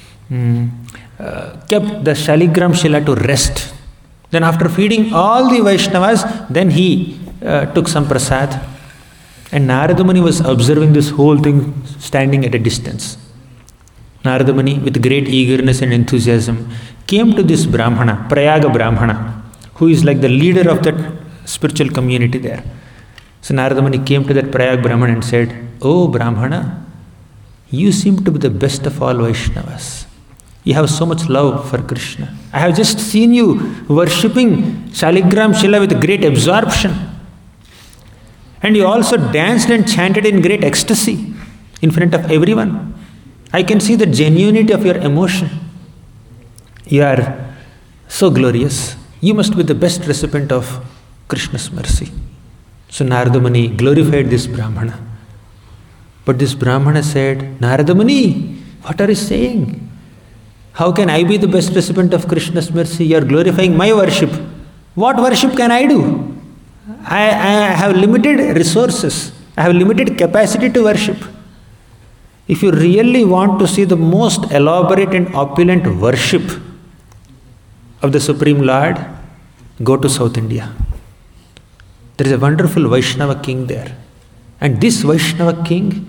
kept the Shaligram Shila to rest. Then after feeding all the Vaishnavas, then he took some prasad. And Narada Muni was observing this whole thing standing at a distance. Narada Muni, with great eagerness and enthusiasm, came to this Brahmana, Prayaga Brahmana, who is like the leader of that spiritual community there. So Narada Muni came to that Prayaga Brahmana and said, "Oh Brahmana, you seem to be the best of all Vaishnavas. You have so much love for Krishna. I have just seen you worshipping Shaligram Shila with great absorption. And you also danced and chanted in great ecstasy in front of everyone. I can see the genuinity of your emotion. You are so glorious. You must be the best recipient of Krishna's mercy." So Narada Muni glorified this Brahmana. But this Brahmana said, "Narada Muni, what are you saying? How can I be the best recipient of Krishna's mercy? You are glorifying my worship. What worship can I do? I have limited resources. I have limited capacity to worship. If you really want to see the most elaborate and opulent worship of the Supreme Lord, go to South India. There is a wonderful Vaishnava king there. And this Vaishnava king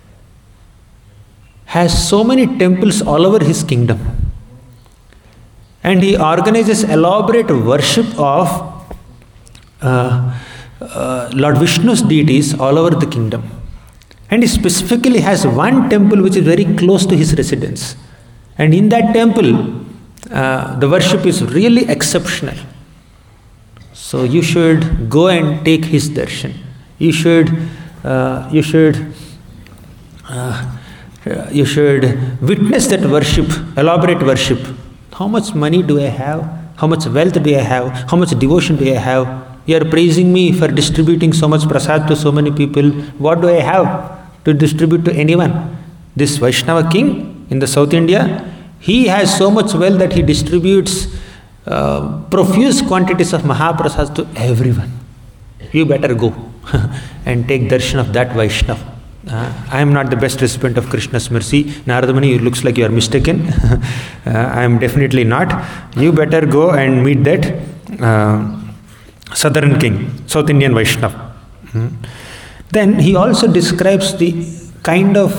has so many temples all over his kingdom. And he organizes elaborate worship of Lord Vishnu's deities all over the kingdom. And he specifically has one temple which is very close to his residence. And in that temple, the worship is really exceptional. So you should go and take his darshan. You should witness that worship, elaborate worship. How much money do I have? How much wealth do I have? How much devotion do I have? You are praising me for distributing so much prasad to so many people. What do I have to distribute to anyone? This Vaishnava king in the South India, he has so much wealth that he distributes profuse quantities of Mahaprasad to everyone. You better go and take darshan of that Vaishnava. I am not the best recipient of Krishna's mercy. Narada Muni, it looks like you are mistaken. I am definitely not. You better go and meet that Southern king, South Indian Vaishnava. Then he also describes the kind of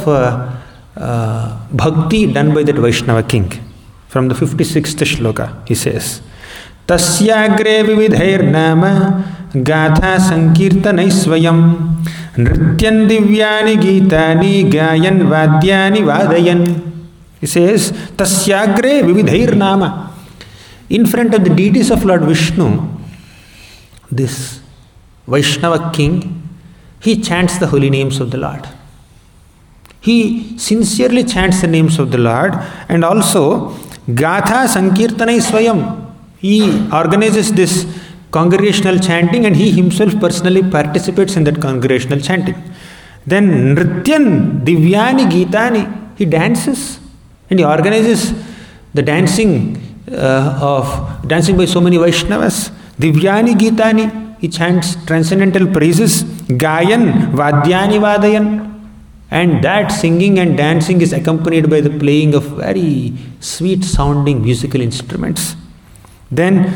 bhakti done by that Vaishnava king. From the 56th shloka, he says, Tasyagre vividhair nama gatha sankirtanai swayam nrityan divyani gitani gayan vadyani vadayan. He says, Tasyagre vividhair nama. In front of the deities of Lord Vishnu, this Vaishnava king, he chants the holy names of the Lord. He sincerely chants the names of the Lord, and also Gatha Sankirtanai Swayam. He organizes this congregational chanting and he himself personally participates in that congregational chanting. Then Nrityan Divyani Gitani. He dances and he organizes the dancing by so many Vaishnavas. Divyani Gitani. He chants transcendental praises. Gayan Vadyani Vadayan. And that singing and dancing is accompanied by the playing of very sweet sounding musical instruments. Then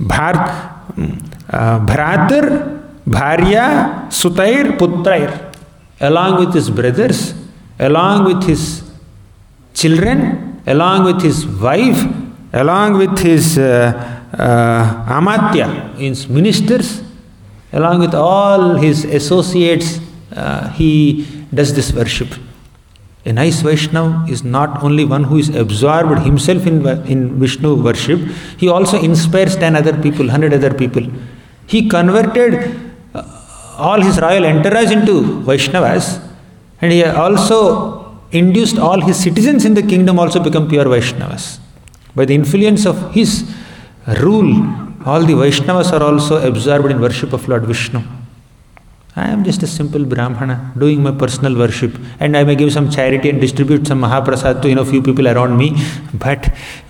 Bhratar, Bharya, Sutair, Putrair, along with his brothers, along with his children, along with his wife, along with his Amatya, his ministers, along with all his associates, he does this worship. A nice Vaishnava is not only one who is absorbed himself in Vishnu worship, he also inspires 10 other people, 100 other people. He converted all his royal entourage into Vaishnavas, and he also induced all his citizens in the kingdom also become pure Vaishnavas. By the influence of his rule, all the Vaishnavas are also absorbed in worship of Lord Vishnu. I am just a simple Brahmana doing my personal worship, and I may give some charity and distribute some Mahaprasad to few people around me. But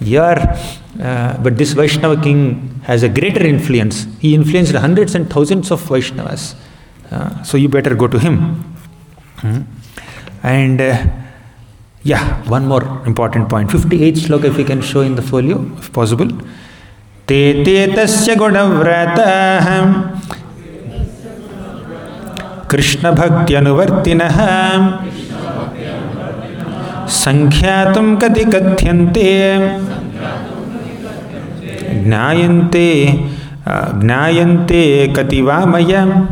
this Vaishnava king has a greater influence. He influenced hundreds and thousands of Vaishnavas. So you better go to him. And one more important point. 58th shloka, if we can show in the folio, if possible. Te tasya gunavrataham Krishna bhakti anuvartinah sankhyatum kati kathyante gnayante kati vamaya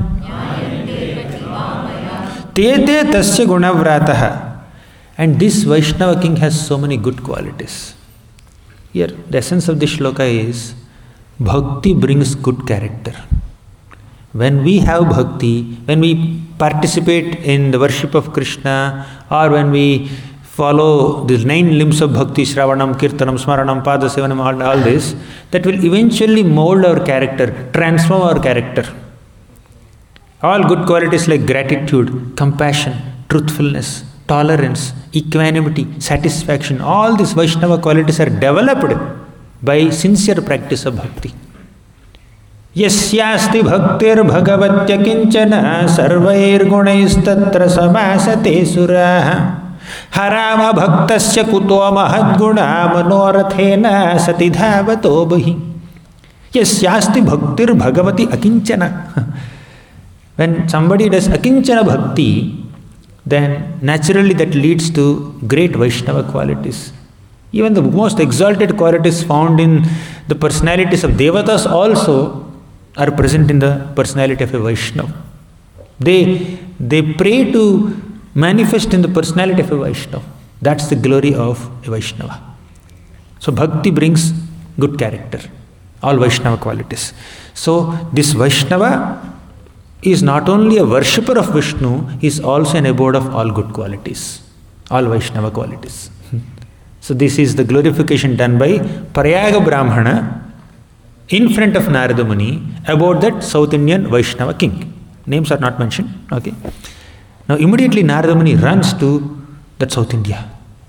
te tasya gunavratah. And this Vaishnava king has so many good qualities. Here, the essence of this shloka is bhakti brings good character. When we have bhakti, when we participate in the worship of Krishna, or when we follow the 9 limbs of bhakti, Shravanam, Kirtanam, Smaranam, Padasevanam, all this, that will eventually mold our character, transform our character. All good qualities like gratitude, compassion, truthfulness, tolerance, equanimity, satisfaction, all these Vaishnava qualities are developed by sincere practice of bhakti. Yasyasti bhaktir bhagavatya kinchana sarvair gunaistatra samasate suraha harama bhaktasya kuto mahadguna manorathena satidhavato bahi. Yasyasti bhaktir bhagavati akinchana. When somebody does akinchana bhakti, then naturally that leads to great Vaishnava qualities. Even the most exalted qualities found in the personalities of Devatas also are present in the personality of a Vaishnava. They pray to manifest in the personality of a Vaishnava. That's the glory of a Vaishnava. So bhakti brings good character. all Vaishnava qualities. So this Vaishnava is not only a worshipper of Vishnu, he is also an abode of all good qualities, all Vaishnava qualities. So this is the glorification done by Prayaga Brahmana in front of Narada Muni about that South Indian Vaishnava king. Names are not mentioned. Okay. Now immediately Narada Muni runs to that South India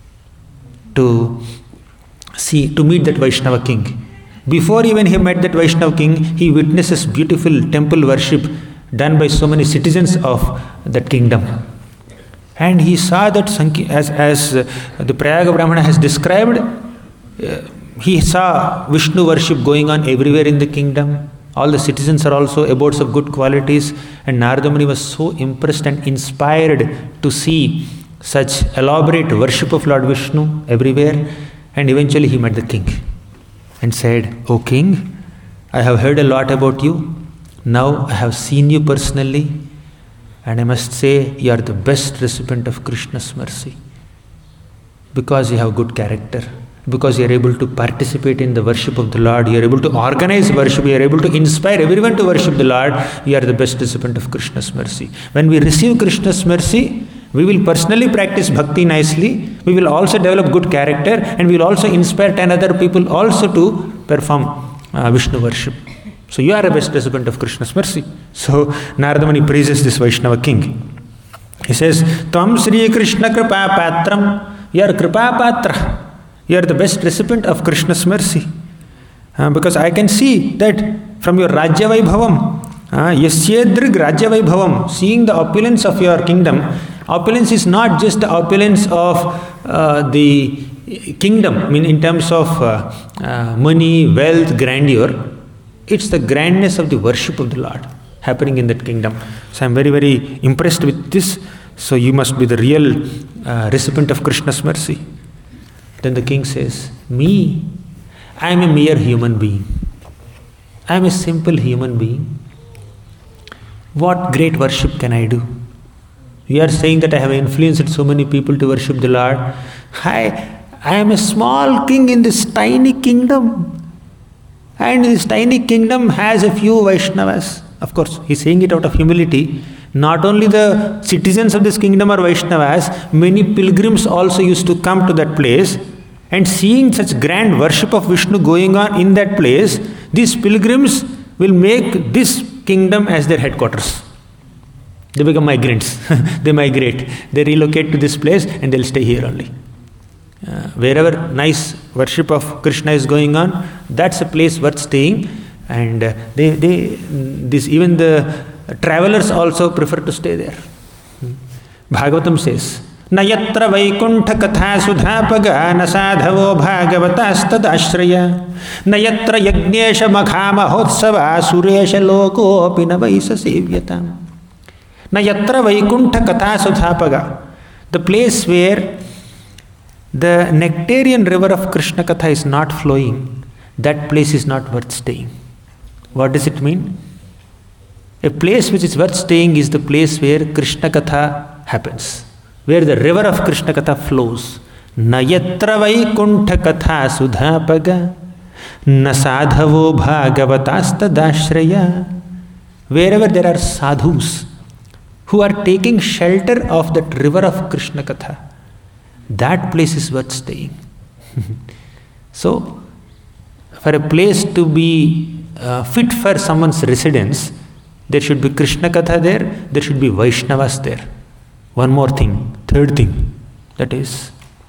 to meet that Vaishnava king. Before even he met that Vaishnava king, he witnesses beautiful temple worship done by so many citizens of that kingdom. And he saw that as the Prayaga Brahmana has described, he saw Vishnu worship going on everywhere in the kingdom. All the citizens are also abodes of good qualities. And Narada Muni was so impressed and inspired to see such elaborate worship of Lord Vishnu everywhere. And eventually he met the king and said, "O king, I have heard a lot about you. Now I have seen you personally. And I must say, you are the best recipient of Krishna's mercy. Because you have good character. Because you are able to participate in the worship of the Lord. You are able to organize worship. You are able to inspire everyone to worship the Lord. You are the best recipient of Krishna's mercy. When we receive Krishna's mercy, we will personally practice bhakti nicely. We will also develop good character. And we will also inspire 10 other people also to perform Vishnu worship. So you are a best recipient of Krishna's mercy." So Narada Muni praises this Vaishnava king. He says, "Tvam Sri Krishna Kripa Patram." You are Kripa Patra. You are the best recipient of Krishna's mercy. Because I can see that from your Rajya Vaibhavam, Yasyedrig Rajya Vaibhavam, seeing the opulence of your kingdom. Opulence is not just the opulence of the kingdom, I mean in terms of money, wealth, grandeur. It's the grandness of the worship of the Lord happening in that kingdom. So I'm very, very impressed with this. So you must be the real recipient of Krishna's mercy. Then the king says, "Me, I am a mere human being. I am a simple human being. What great worship can I do? You are saying that I have influenced so many people to worship the Lord. I am a small king in this tiny kingdom. And this tiny kingdom has a few Vaishnavas." Of course, he's saying it out of humility. Not only the citizens of this kingdom are Vaishnavas, many pilgrims also used to come to that place. And seeing such grand worship of Vishnu going on in that place, these pilgrims will make this kingdom as their headquarters. They become migrants. They migrate. They relocate to this place and they'll stay here only. Wherever nice worship of Krishna is going on, that's a place worth staying. And even the travelers also prefer to stay there. Bhagavatam says, "Na yatra vaikuntha katha sudhapaga na sadhavo bhagavatasthadashraya na yatra yagnesha makha mahotsava suresha lokopi na vaisa sevyatam." Na yatra vaikuntha katha sudhapaga, the place where the nectarian river of Krishna Katha is not flowing, that place is not worth staying. What does it mean? A place which is worth staying is the place where Krishna Katha happens, where the river of Krishna Katha flows. Na yatra vaikuntha katha sudhapaga na sadhavo bhagavatastadashraya. Wherever there are sadhus who are taking shelter of that river of Krishna Katha, that place is worth staying. So, for a place to be fit for someone's residence, there should be Krishna Katha there should be Vaishnavas there. One more thing, third thing, that is,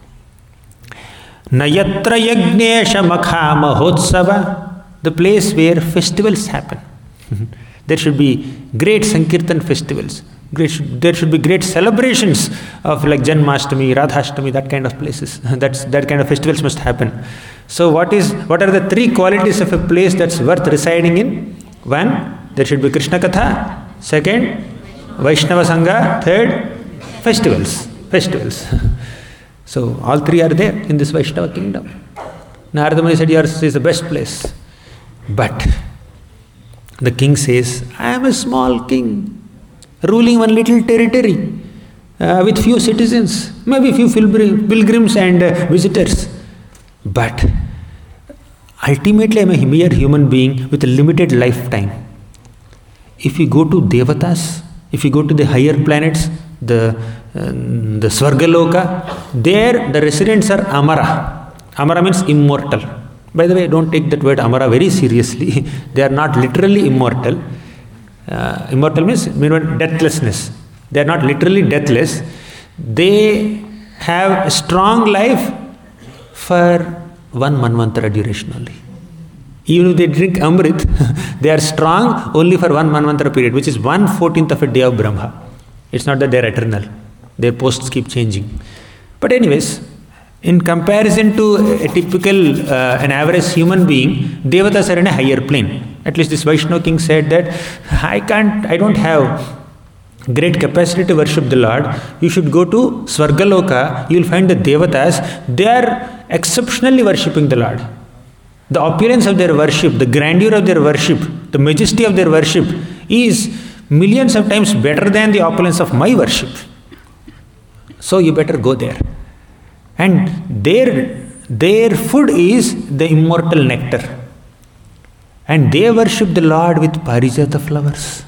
Na yatra yagnesha makha mahotsava, the place where festivals happen. There should be great Sankirtan festivals. There should be great celebrations of like Janmashtami, Radhashtami, that kind of places. That kind of festivals must happen. So what are the three qualities of a place that's worth residing in? One, there should be Krishna Katha. Second, Vaishnava Sangha. Third, festivals. So all three are there in this Vaishnava kingdom. Narada Muni said, yours is the best place. But the king says, I am a small king, ruling one little territory with few citizens, maybe few pilgrims and visitors. But ultimately I'm a mere human being with a limited lifetime. If you go to Devatas, if you go to the higher planets, the Svargaloka, there the residents are Amara. Amara means immortal. By the way, don't take that word Amara very seriously. They are not literally immortal. Immortal means deathlessness. They are not literally deathless. They have a strong life for one Manvantara duration only. Even if they drink Amrit, they are strong only for one Manvantara period, which is 1/14th of a day of Brahma. It's not that they are eternal. Their posts keep changing. But anyways, in comparison to a typical, an average human being, Devatas are in a higher plane. At least this Vaishnava king said that, I don't have great capacity to worship the Lord. You should go to Svargaloka, you will find the Devatas, they are exceptionally worshipping the Lord. The opulence of their worship, the grandeur of their worship, the majesty of their worship is millions of times better than the opulence of my worship. So you better go there. And their food is the immortal nectar. And they worship the Lord with Parijata flowers.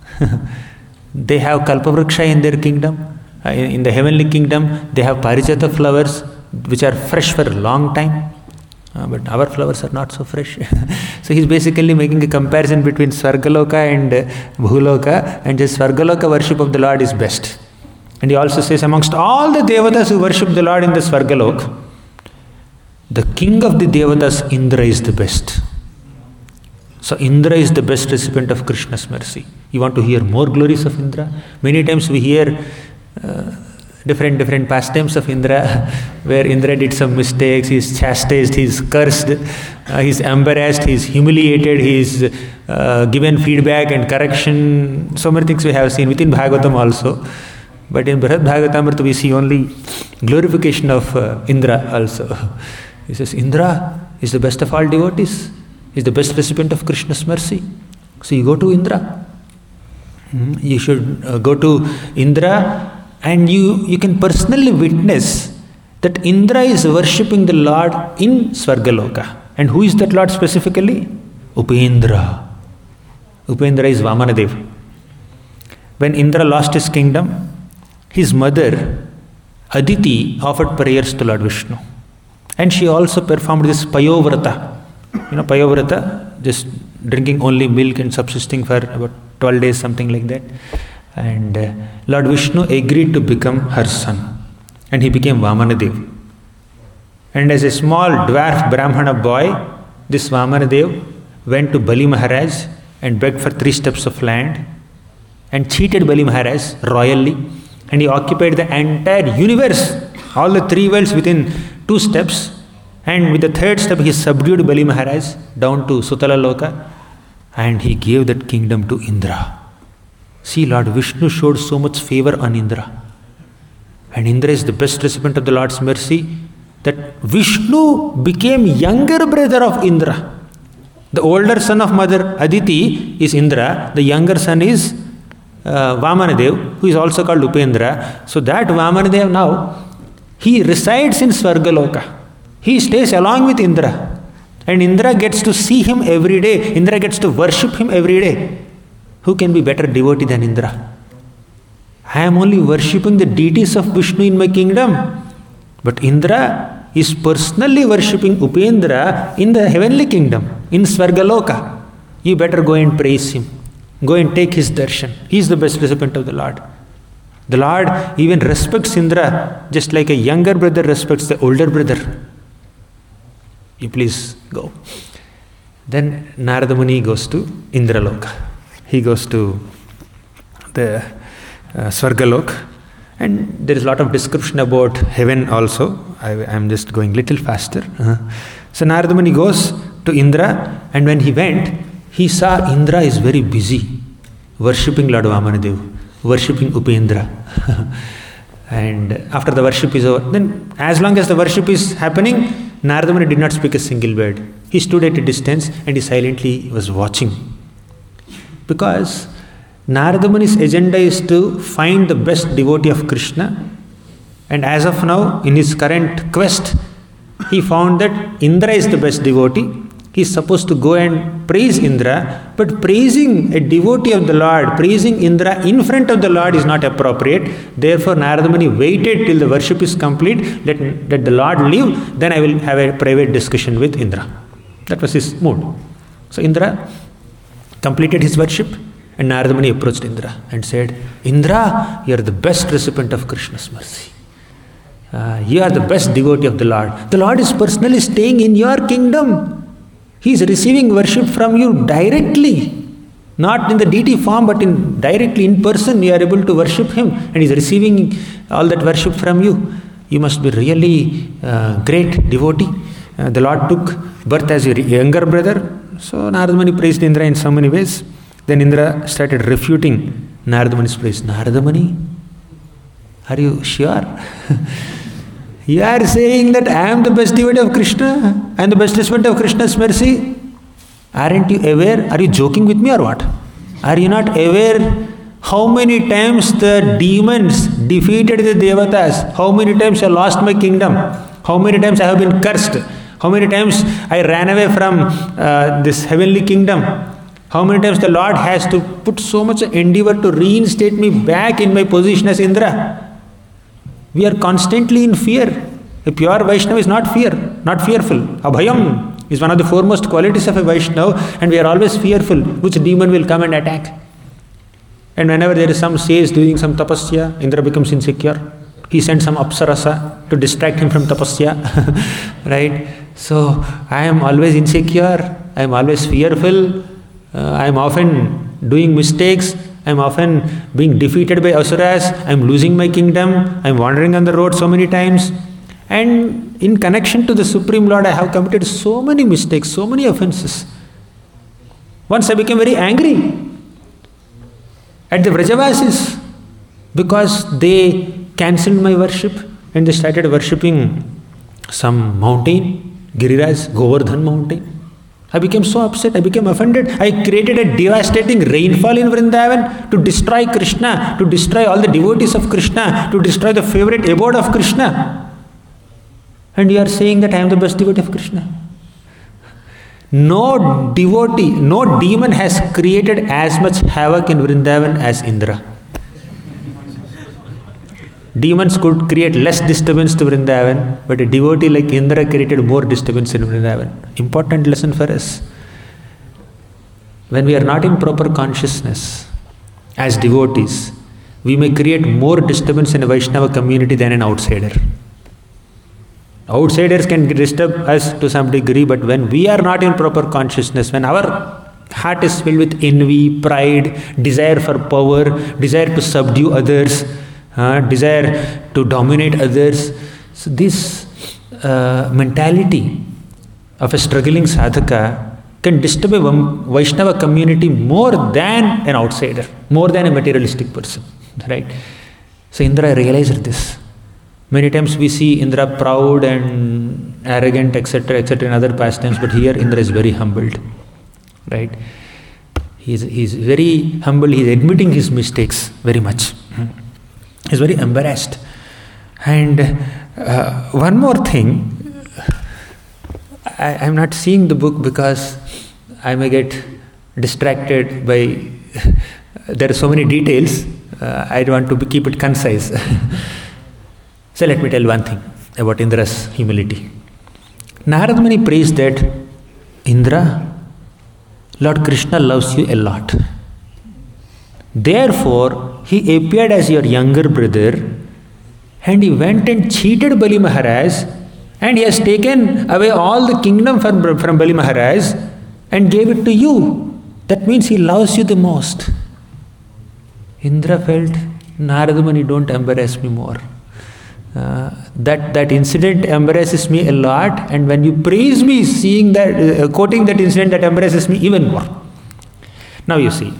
They have Kalpavriksha in their kingdom. In the heavenly kingdom, they have Parijata flowers which are fresh for a long time. But our flowers are not so fresh. So he's basically making a comparison between Svargaloka and Bhuloka, and just Svargaloka worship of the Lord is best. And he also says, amongst all the Devatas who worship the Lord in the Svargalok, the king of the Devatas, Indra, is the best. So Indra is the best recipient of Krishna's mercy. You want to hear more glories of Indra? Many times we hear different pastimes of Indra, where Indra did some mistakes, he's chastised, he's cursed, he's embarrassed, he's humiliated, he's given feedback and correction. So many things we have seen within Bhagavatam also. But in Brihad Bhagavatamrita we see only glorification of Indra also. He says, Indra is the best of all devotees, is the best recipient of Krishna's mercy. So you go to Indra. You should go to Indra, and you can personally witness that Indra is worshipping the Lord in Svargaloka. And who is that Lord specifically? Upendra. Upendra is Vamanadev. When Indra lost his kingdom, his mother Aditi offered prayers to Lord Vishnu. And she also performed this Payovrata. Payovrata, just drinking only milk and subsisting for about 12 days, something like that. And Lord Vishnu agreed to become her son. And he became Vamanadev. And as a small dwarf Brahmana boy, this Vamanadev went to Bali Maharaj and begged for 3 steps of land and cheated Bali Maharaj royally. And he occupied the entire universe, all the 3 worlds within 2 steps. And with the 3rd step, he subdued Bali Maharaj down to Sutala Loka, and he gave that kingdom to Indra. See, Lord Vishnu showed so much favor on Indra. And Indra is the best recipient of the Lord's mercy, that Vishnu became younger brother of Indra. The older son of Mother Aditi is Indra, the younger son is Vamanadev, who is also called Upendra. So that Vamanadev now, he resides in Svargaloka. He stays along with Indra. And Indra gets to see him every day. Indra gets to worship him every day. Who can be better devotee than Indra? I am only worshipping the deities of Vishnu in my kingdom. But Indra is personally worshipping Upendra in the heavenly kingdom, in Svargaloka. You better go and praise him. Go and take his darshan. He is the best recipient of the Lord. The Lord even respects Indra just like a younger brother respects the older brother. You please go. Then Narada Muni goes to Indraloka. He goes to the Svargalok. And there is a lot of description about heaven also. I am just going little faster. So Narada Muni goes to Indra, and when he went, he saw Indra is very busy worshipping Lord Vamanadev, worshipping Upendra. And after the worship is over, then as long as the worship is happening, Narada Muni did not speak a single word. He stood at a distance and he silently was watching. Because Narada Muni's agenda is to find the best devotee of Krishna. And as of now, in his current quest, he found that Indra is the best devotee. He is supposed to go and praise Indra, but praising a devotee of the Lord, praising Indra in front of the Lord is not appropriate. Therefore, Narada Muni waited till the worship is complete, let the Lord leave, then I will have a private discussion with Indra. That was his mood. So Indra completed his worship, and Narada Muni approached Indra and said, Indra, you are the best recipient of Krishna's mercy. You are the best devotee of the Lord. The Lord is personally staying in your kingdom. He is receiving worship from you directly. Not in the deity form, but directly in person. You are able to worship him, and he is receiving all that worship from you. You must be really great devotee. The Lord took birth as your younger brother. So Narada Muni praised Indra in so many ways. Then Indra started refuting Narada Muni's praise. Narada Muni, are you sure? You are saying that I am the best devotee of Krishna and the best recipient of Krishna's mercy. Aren't you aware? Are you joking with me or what? Are you not aware how many times the demons defeated the Devatas? How many times I lost my kingdom? How many times I have been cursed? How many times I ran away from this heavenly kingdom? How many times the Lord has to put so much endeavor to reinstate me back in my position as Indra? We are constantly in fear. A pure Vaishnava is not fearful. Abhayam is one of the foremost qualities of a Vaishnava, and we are always fearful which demon will come and attack. And whenever there is some sage doing some tapasya, Indra becomes insecure. He sends some apsarasa to distract him from tapasya. Right? So, I am always insecure. I am always fearful. I am often doing mistakes. I am often being defeated by asuras. I am losing my kingdom. I am wandering on the road so many times. And in connection to the Supreme Lord, I have committed so many mistakes, so many offenses. Once I became very angry at the Vrajavasis because they cancelled my worship and they started worshipping some mountain, Giriraj, Govardhan mountain. I became so upset, I became offended. I created a devastating rainfall in Vrindavan to destroy Krishna, to destroy all the devotees of Krishna, to destroy the favorite abode of Krishna. And you are saying that I am the best devotee of Krishna. No devotee, no demon has created as much havoc in Vrindavan as Indra. Demons could create less disturbance to Vrindavan, but a devotee like Indra created more disturbance in Vrindavan. Important lesson for us. When we are not in proper consciousness as devotees, we may create more disturbance in a Vaishnava community than an outsider. Outsiders can disturb us to some degree, but when we are not in proper consciousness, when our heart is filled with envy, pride, desire for power, desire to subdue others, desire to dominate others. So this mentality of a struggling sadhaka can disturb a Vaishnava community more than an outsider, more than a materialistic person. Right? So Indra realized this. Many times we see Indra proud and arrogant, etc., etc. in other pastimes, but here Indra is very humbled. Right? He's very humble. He's admitting his mistakes very much. He's very embarrassed. And one more thing, I'm not seeing the book because I may get distracted by, there are so many details, I want to keep it concise. So let me tell one thing about Indra's humility. Narada Muni praised that, Indra, Lord Krishna loves you a lot. Therefore, he appeared as your younger brother and he went and cheated Bali Maharaj, and he has taken away all the kingdom from Bali Maharaj and gave it to you. That means he loves you the most. Indra felt, Narada Muni, don't embarrass me more. That incident embarrasses me a lot, and when you praise me, seeing that, quoting that incident, that embarrasses me even more. Now you see,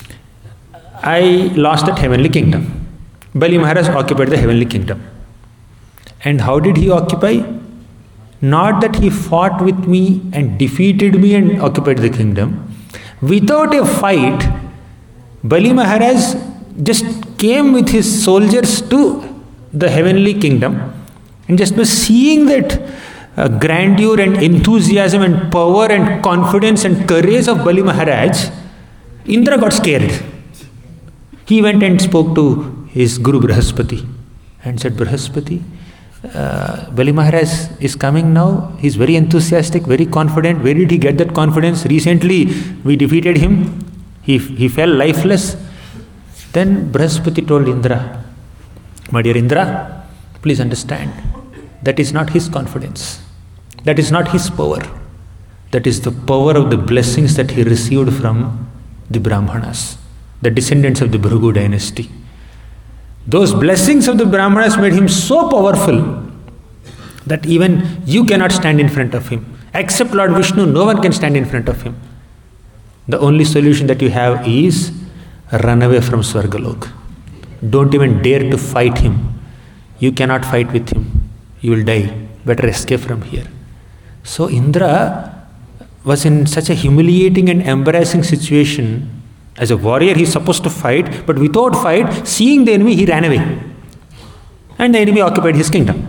I lost that heavenly kingdom. Bali Maharaj occupied the heavenly kingdom. And how did he occupy? Not that he fought with me and defeated me and occupied the kingdom. Without a fight, Bali Maharaj just came with his soldiers to the heavenly kingdom, and just by seeing that grandeur and enthusiasm and power and confidence and courage of Bali Maharaj, Indra got scared. He went and spoke to his Guru Brihaspati and said, Brihaspati, Bali Maharaj is coming now. He's very enthusiastic, very confident. Where did he get that confidence? Recently we defeated him. He fell lifeless. Then Brihaspati told Indra, my dear Indra, please understand, that is not his confidence. That is not his power. That is the power of the blessings that he received from the Brahmanas, the descendants of the Bhrigu dynasty. Those blessings of the Brahmanas made him so powerful that even you cannot stand in front of him. Except Lord Vishnu, no one can stand in front of him. The only solution that you have is run away from Swargalok. Don't even dare to fight him. You cannot fight with him. You will die. Better escape from here. So Indra was in such a humiliating and embarrassing situation. As a warrior, he is supposed to fight, but without fight, seeing the enemy, he ran away. And the enemy occupied his kingdom.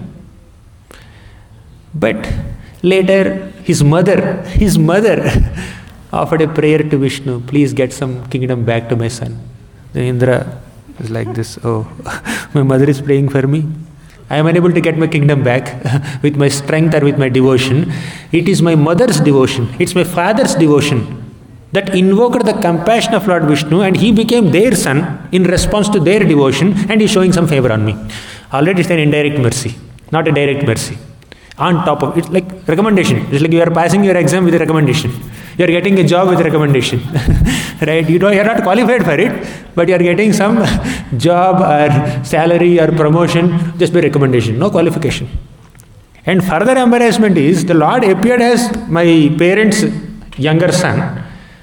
But later, his mother offered a prayer to Vishnu, please get some kingdom back to my son. Then Indra was like this, oh, my mother is praying for me. I am unable to get my kingdom back with my strength or with my devotion. It is my mother's devotion. It's my father's devotion that invoked the compassion of Lord Vishnu, and he became their son in response to their devotion, and he's showing some favor on me. Already it's an indirect mercy, not a direct mercy. On top of it, like recommendation. It's like you are passing your exam with a recommendation. You are getting a job with a recommendation. Right? You are not qualified for it, but you are getting some job or salary or promotion just by recommendation, no qualification. And further embarrassment is, the Lord appeared as my parents' younger son,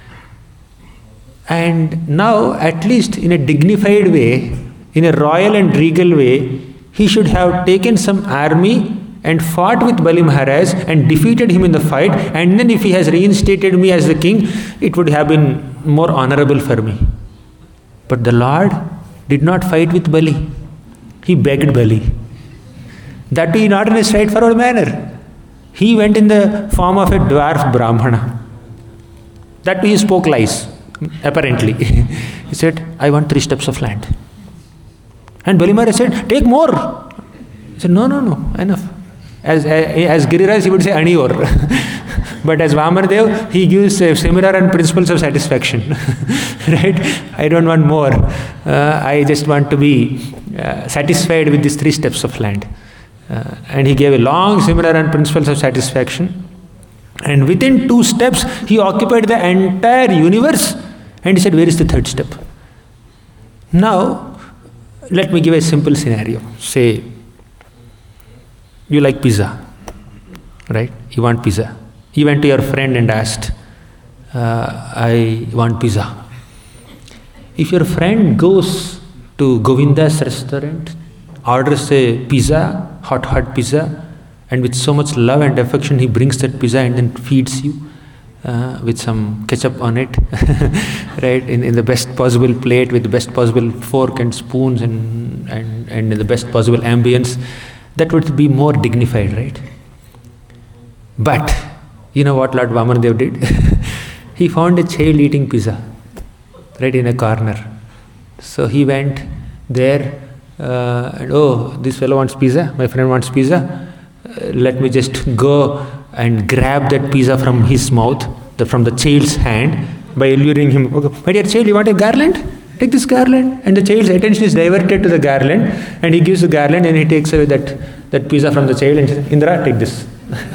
and now at least in a dignified way, in a royal and regal way, he should have taken some army and fought with Bali Maharaj and defeated him in the fight, and then if he has reinstated me as the king, it would have been more honorable for me. But the Lord did not fight with Bali. He begged Bali. That too not in a straightforward manner. He went in the form of a dwarf Brahmana. That too he spoke lies, apparently. He said, I want 3 steps of land. And Bali Maharaj said, take more. He said, no, enough. As Giriraj, he would say Aniyor. But as Vamardev, he gives similar and principles of satisfaction. Right? I don't want more. I just want to be satisfied with these 3 steps of land. And he gave a long similar and principles of satisfaction. And within 2 steps, he occupied the entire universe. And he said, where is the 3rd step? Now, let me give a simple scenario. Say, you like pizza, right? You want pizza. You went to your friend and asked, I want pizza. If your friend goes to Govinda's restaurant, orders a pizza, hot pizza, and with so much love and affection he brings that pizza and then feeds you with some ketchup on it, right? In the best possible plate with the best possible fork and spoons and in the best possible ambience, that would be more dignified, right? But you know what Lord Vamandev did? He found a child eating pizza right in a corner. So he went there and, oh, this fellow wants pizza, my friend wants pizza. Let me just go and grab that pizza from his mouth, from the child's hand, by alluring him. Okay, my dear child, you want a garland? Take this garland. And the child's attention is diverted to the garland, and he gives the garland and he takes away that pizza from the child and says, Indra, take this.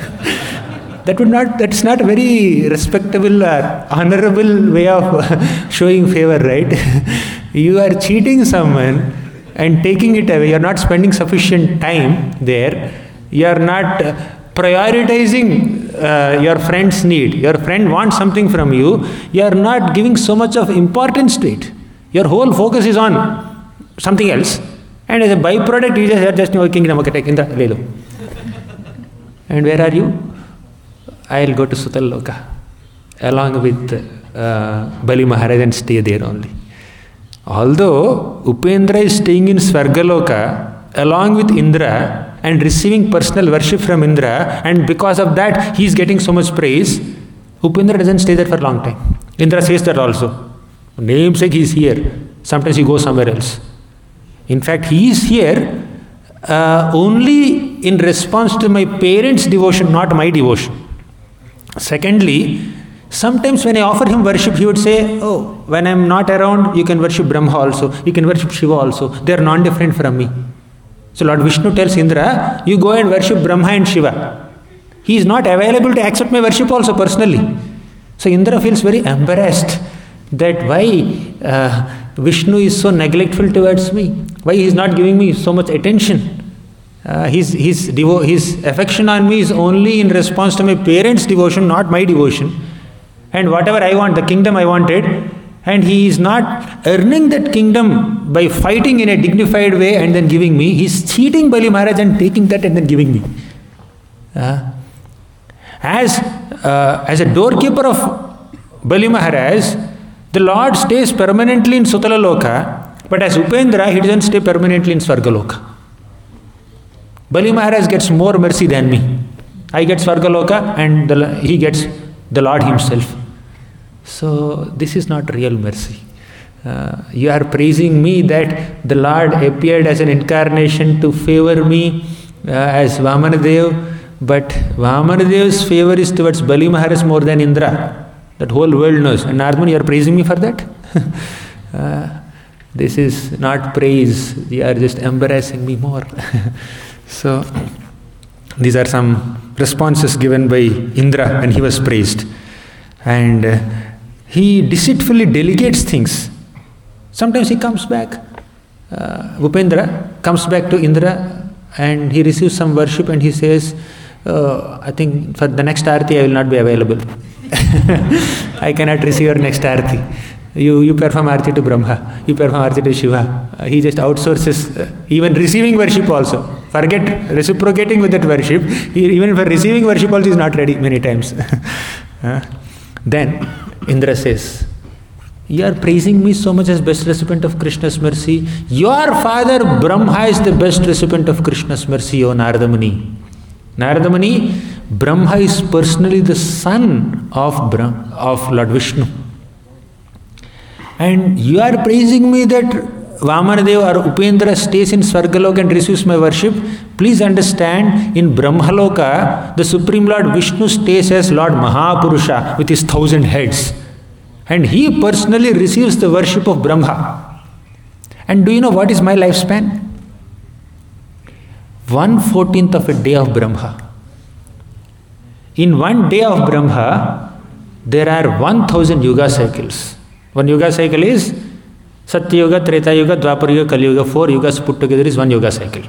That's not a very respectable or honorable way of showing favor, right? You are cheating someone and taking it away. You are not spending sufficient time there. You are not prioritizing your friend's need. Your friend wants something from you. You are not giving so much of importance to it. Your whole focus is on something else. And as a byproduct, you just kingdom. Okay, take Indra, le lo. And where are you? I will go to Sutal Loka along with Bali Maharaj and stay there only. Although Upendra is staying in Svargaloka along with Indra and receiving personal worship from Indra, and because of that he is getting so much praise. Upendra doesn't stay there for a long time. Indra says that also. Namesake he is here. Sometimes he goes somewhere else. In fact, he is here only in response to my parents' devotion, not my devotion. Secondly, sometimes when I offer him worship, he would say, oh, when I am not around, you can worship Brahma also, you can worship Shiva also. They are non-different from me. So Lord Vishnu tells Indra, you go and worship Brahma and Shiva. He is not available to accept my worship also personally. So Indra feels very embarrassed that why Vishnu is so neglectful towards me, why he is not giving me so much attention. His affection on me is only in response to my parents' devotion, not my devotion. And whatever I want, the kingdom I wanted, and he is not earning that kingdom by fighting in a dignified way and then giving me. He is cheating Bali Maharaj and taking that and then giving me. As a doorkeeper of Bali Maharaj, the Lord stays permanently in Sutala Loka, but as Upendra, he doesn't stay permanently in Svarga Loka. Bali Maharaj gets more mercy than me. I get Svarga Loka and he gets the Lord himself. So this is not real mercy. You are praising me that the Lord appeared as an incarnation to favor me as Vamanadev, but Vamanadev's favor is towards Bali Maharaj more than Indra. That whole world knows. And Nardaman, you are praising me for that? This is not praise. You are just embarrassing me more. So, these are some responses given by Indra when he was praised. And he deceitfully delegates things. Sometimes he comes back. Upendra comes back to Indra and he receives some worship and he says, I think for the next Arati I will not be available. I cannot receive your next Arati. You perform Arati to Brahma, you perform Arati to Shiva. He just outsources even receiving worship also. Forget reciprocating with that worship. Even for receiving worship also is not ready many times. Then Indra says, you are praising me so much as best recipient of Krishna's mercy. Your father Brahma is the best recipient of Krishna's mercy, O Narada Muni. Narada Muni, Brahma is personally the son of Lord Vishnu. And you are praising me that Vamanadev or Upendra stays in Svargaloka and receives my worship. Please understand, in Brahmaloka, the Supreme Lord Vishnu stays as Lord Mahapurusha with his 1,000 heads. And he personally receives the worship of Brahma. And do you know what is my lifespan? 1/14 of a day of Brahma. In one day of Brahma, there are 1,000 Yuga cycles. One Yuga cycle is Satya Yuga, Treta Yuga, Dwapar Yuga, Kali Yuga. 4 Yugas put together is one Yuga cycle.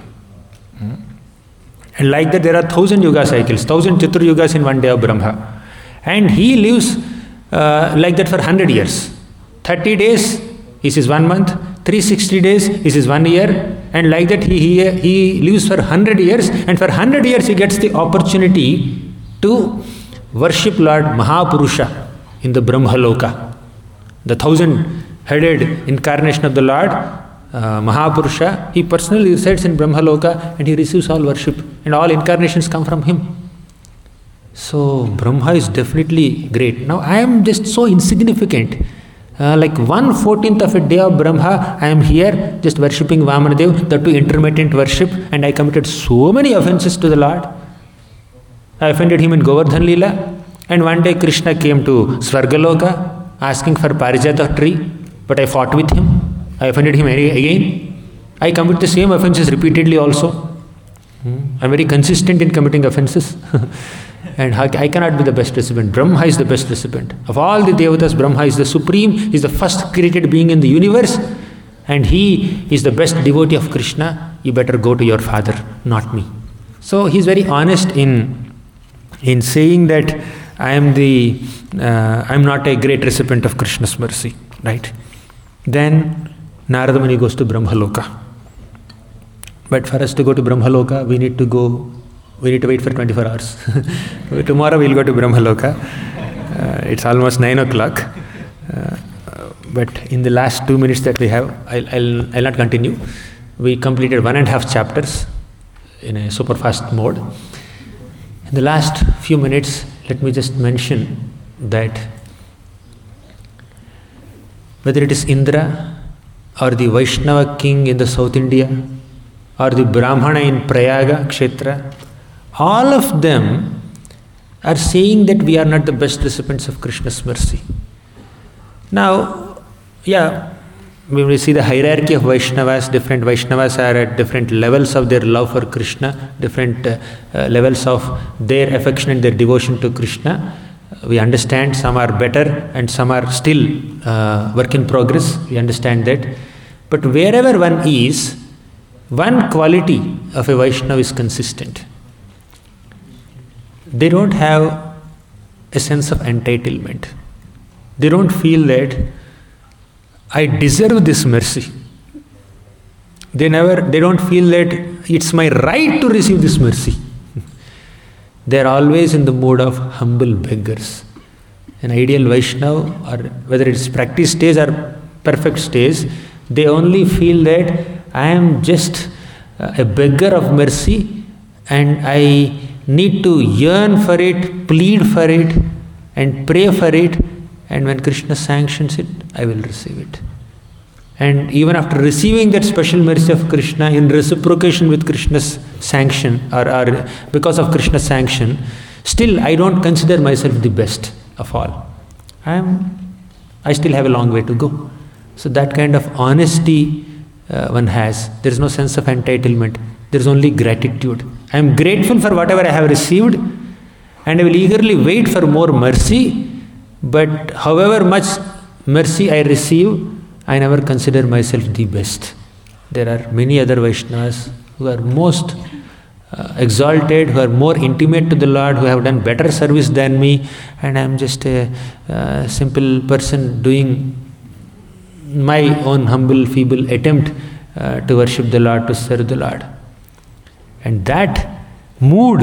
And like that there are 1,000 Yuga cycles, 1,000 Chatur Yugas in one day of Brahma. And he lives like that for 100 years. 30 days is his 1 month, 360 days is his 1 year, and like that he lives for 100 years, and for 100 years he gets the opportunity to worship Lord Mahapurusha in the Brahmaloka. The 1,000-headed incarnation of the Lord, Mahapurusha, he personally resides in Brahmaloka and he receives all worship, and all incarnations come from him. So Brahma is definitely great. Now I am just so insignificant. Like 1/14 of a day of Brahma, I am here just worshipping Vamanadev, that too intermittent worship, and I committed so many offenses to the Lord. I offended him in Govardhan Leela, and one day Krishna came to Svargaloka asking for Parijata tree, but I fought with him. I offended him again. I commit the same offenses repeatedly also. I am very consistent in committing offenses. And I cannot be the best recipient. Brahma is the best recipient. Of all the Devatas, Brahma is the supreme, he is the first created being in the universe, and he is the best devotee of Krishna. You better go to your father, not me. So he is very honest in saying that I am not a great recipient of Krishna's mercy. Right? Then Narada Muni goes to Brahmaloka. But for us to go to Brahmaloka, we need to wait for 24 hours. Tomorrow we'll go to Brahmaloka. It's almost 9 o'clock. But in the last 2 minutes that we have, I'll not continue. We completed 1.5 chapters. in a super fast mode. In the last few minutes, let me just mention that whether it is Indra or the Vaishnava king in the South India or the Brahmana in Prayaga Kshetra, all of them are saying that we are not the best recipients of Krishna's mercy. Now, when we see the hierarchy of Vaishnavas, different Vaishnavas are at different levels of their love for Krishna, different levels of their affection and their devotion to Krishna. We understand some are better and some are still work in progress. We understand that. But wherever one is, one quality of a Vaishnava is consistent. They don't have a sense of entitlement. They don't feel that I deserve this mercy. They don't feel that it's my right to receive this mercy. They are always in the mood of humble beggars. An ideal Vaishnava, or whether it's practice stage or perfect stage, they only feel that I am just a beggar of mercy and I need to yearn for it, plead for it and pray for it, and when Krishna sanctions it, I will receive it. And even after receiving that special mercy of Krishna in reciprocation with Krishna's sanction or because of Krishna's sanction, still I don't consider myself the best of all. I still have a long way to go. So that kind of honesty one has. There is no sense of entitlement. There is only gratitude. I am grateful for whatever I have received and I will eagerly wait for more mercy. But however much mercy I receive, I never consider myself the best. There are many other Vaishnavas who are most exalted, who are more intimate to the Lord, who have done better service than me, and I am just a simple person doing my own humble, feeble attempt to worship the Lord, to serve the Lord. And that mood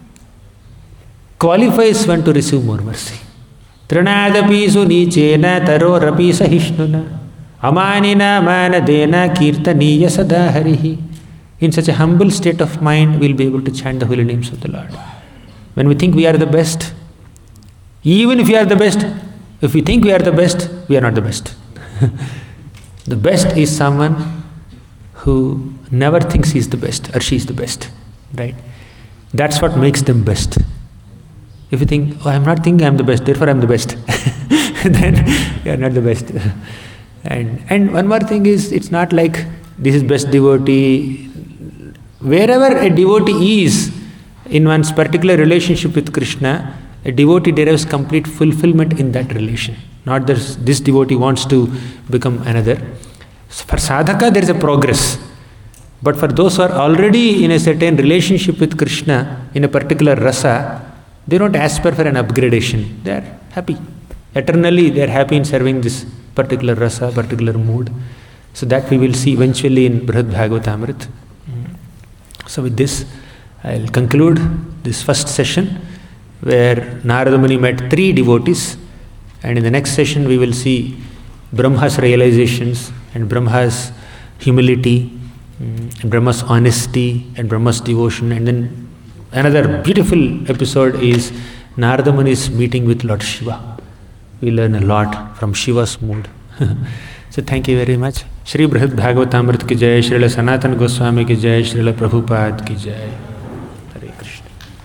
qualifies one to receive more mercy. Trinadapi su nichena taro rapi sahishnuna amanina manadena kirtaniya sada harihi. In such a humble state of mind, we will be able to chant the holy names of the Lord. When we think we are the best, even if we are the best, if we think we are the best, we are not the best. The best is someone who never thinks he is the best or she is the best, right? That's what makes them best. If you think, I am not thinking I am the best, therefore I am the best, then you are not the best. And one more thing is, it's not like this is best devotee. Wherever a devotee is in one's particular relationship with Krishna, a devotee derives complete fulfillment in that relation. Not that this devotee wants to become another. For sadhaka, there is a progress. But for those who are already in a certain relationship with Krishna, in a particular rasa, they don't aspire for an upgradation. They are happy. Eternally, they are happy in serving this particular rasa, particular mood. So that we will see eventually in Brihad Bhagavatamrita. So with this, I will conclude this first session where Narada Muni met 3 devotees, and in the next session we will see Brahma's realizations and Brahma's humility, and Brahma's honesty and Brahma's devotion, and then another beautiful episode is Narada Muni's meeting with Lord Shiva. We learn a lot from Shiva's mood. So thank you very much. Shri Brihad Bhagavatamrita ki jai, Srila Sanatana Goswami ki jai, Srila Prabhupada ki jai. Hare Krishna.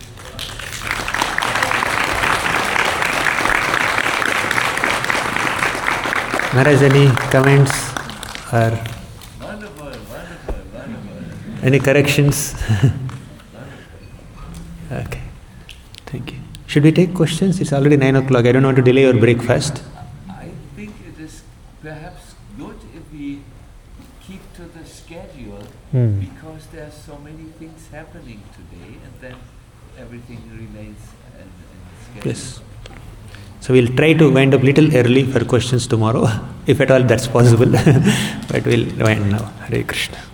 Maharaj, any comments or Wonderful. any corrections? Okay. Thank you. Should we take questions? It's already 9 o'clock. I don't want to delay your breakfast. I think it is perhaps good if we keep to the schedule because there are so many things happening today, and then everything remains in the schedule. Yes. So we'll try to wind up little early for questions tomorrow, if at all that's possible. But we'll wind now. Hare Krishna.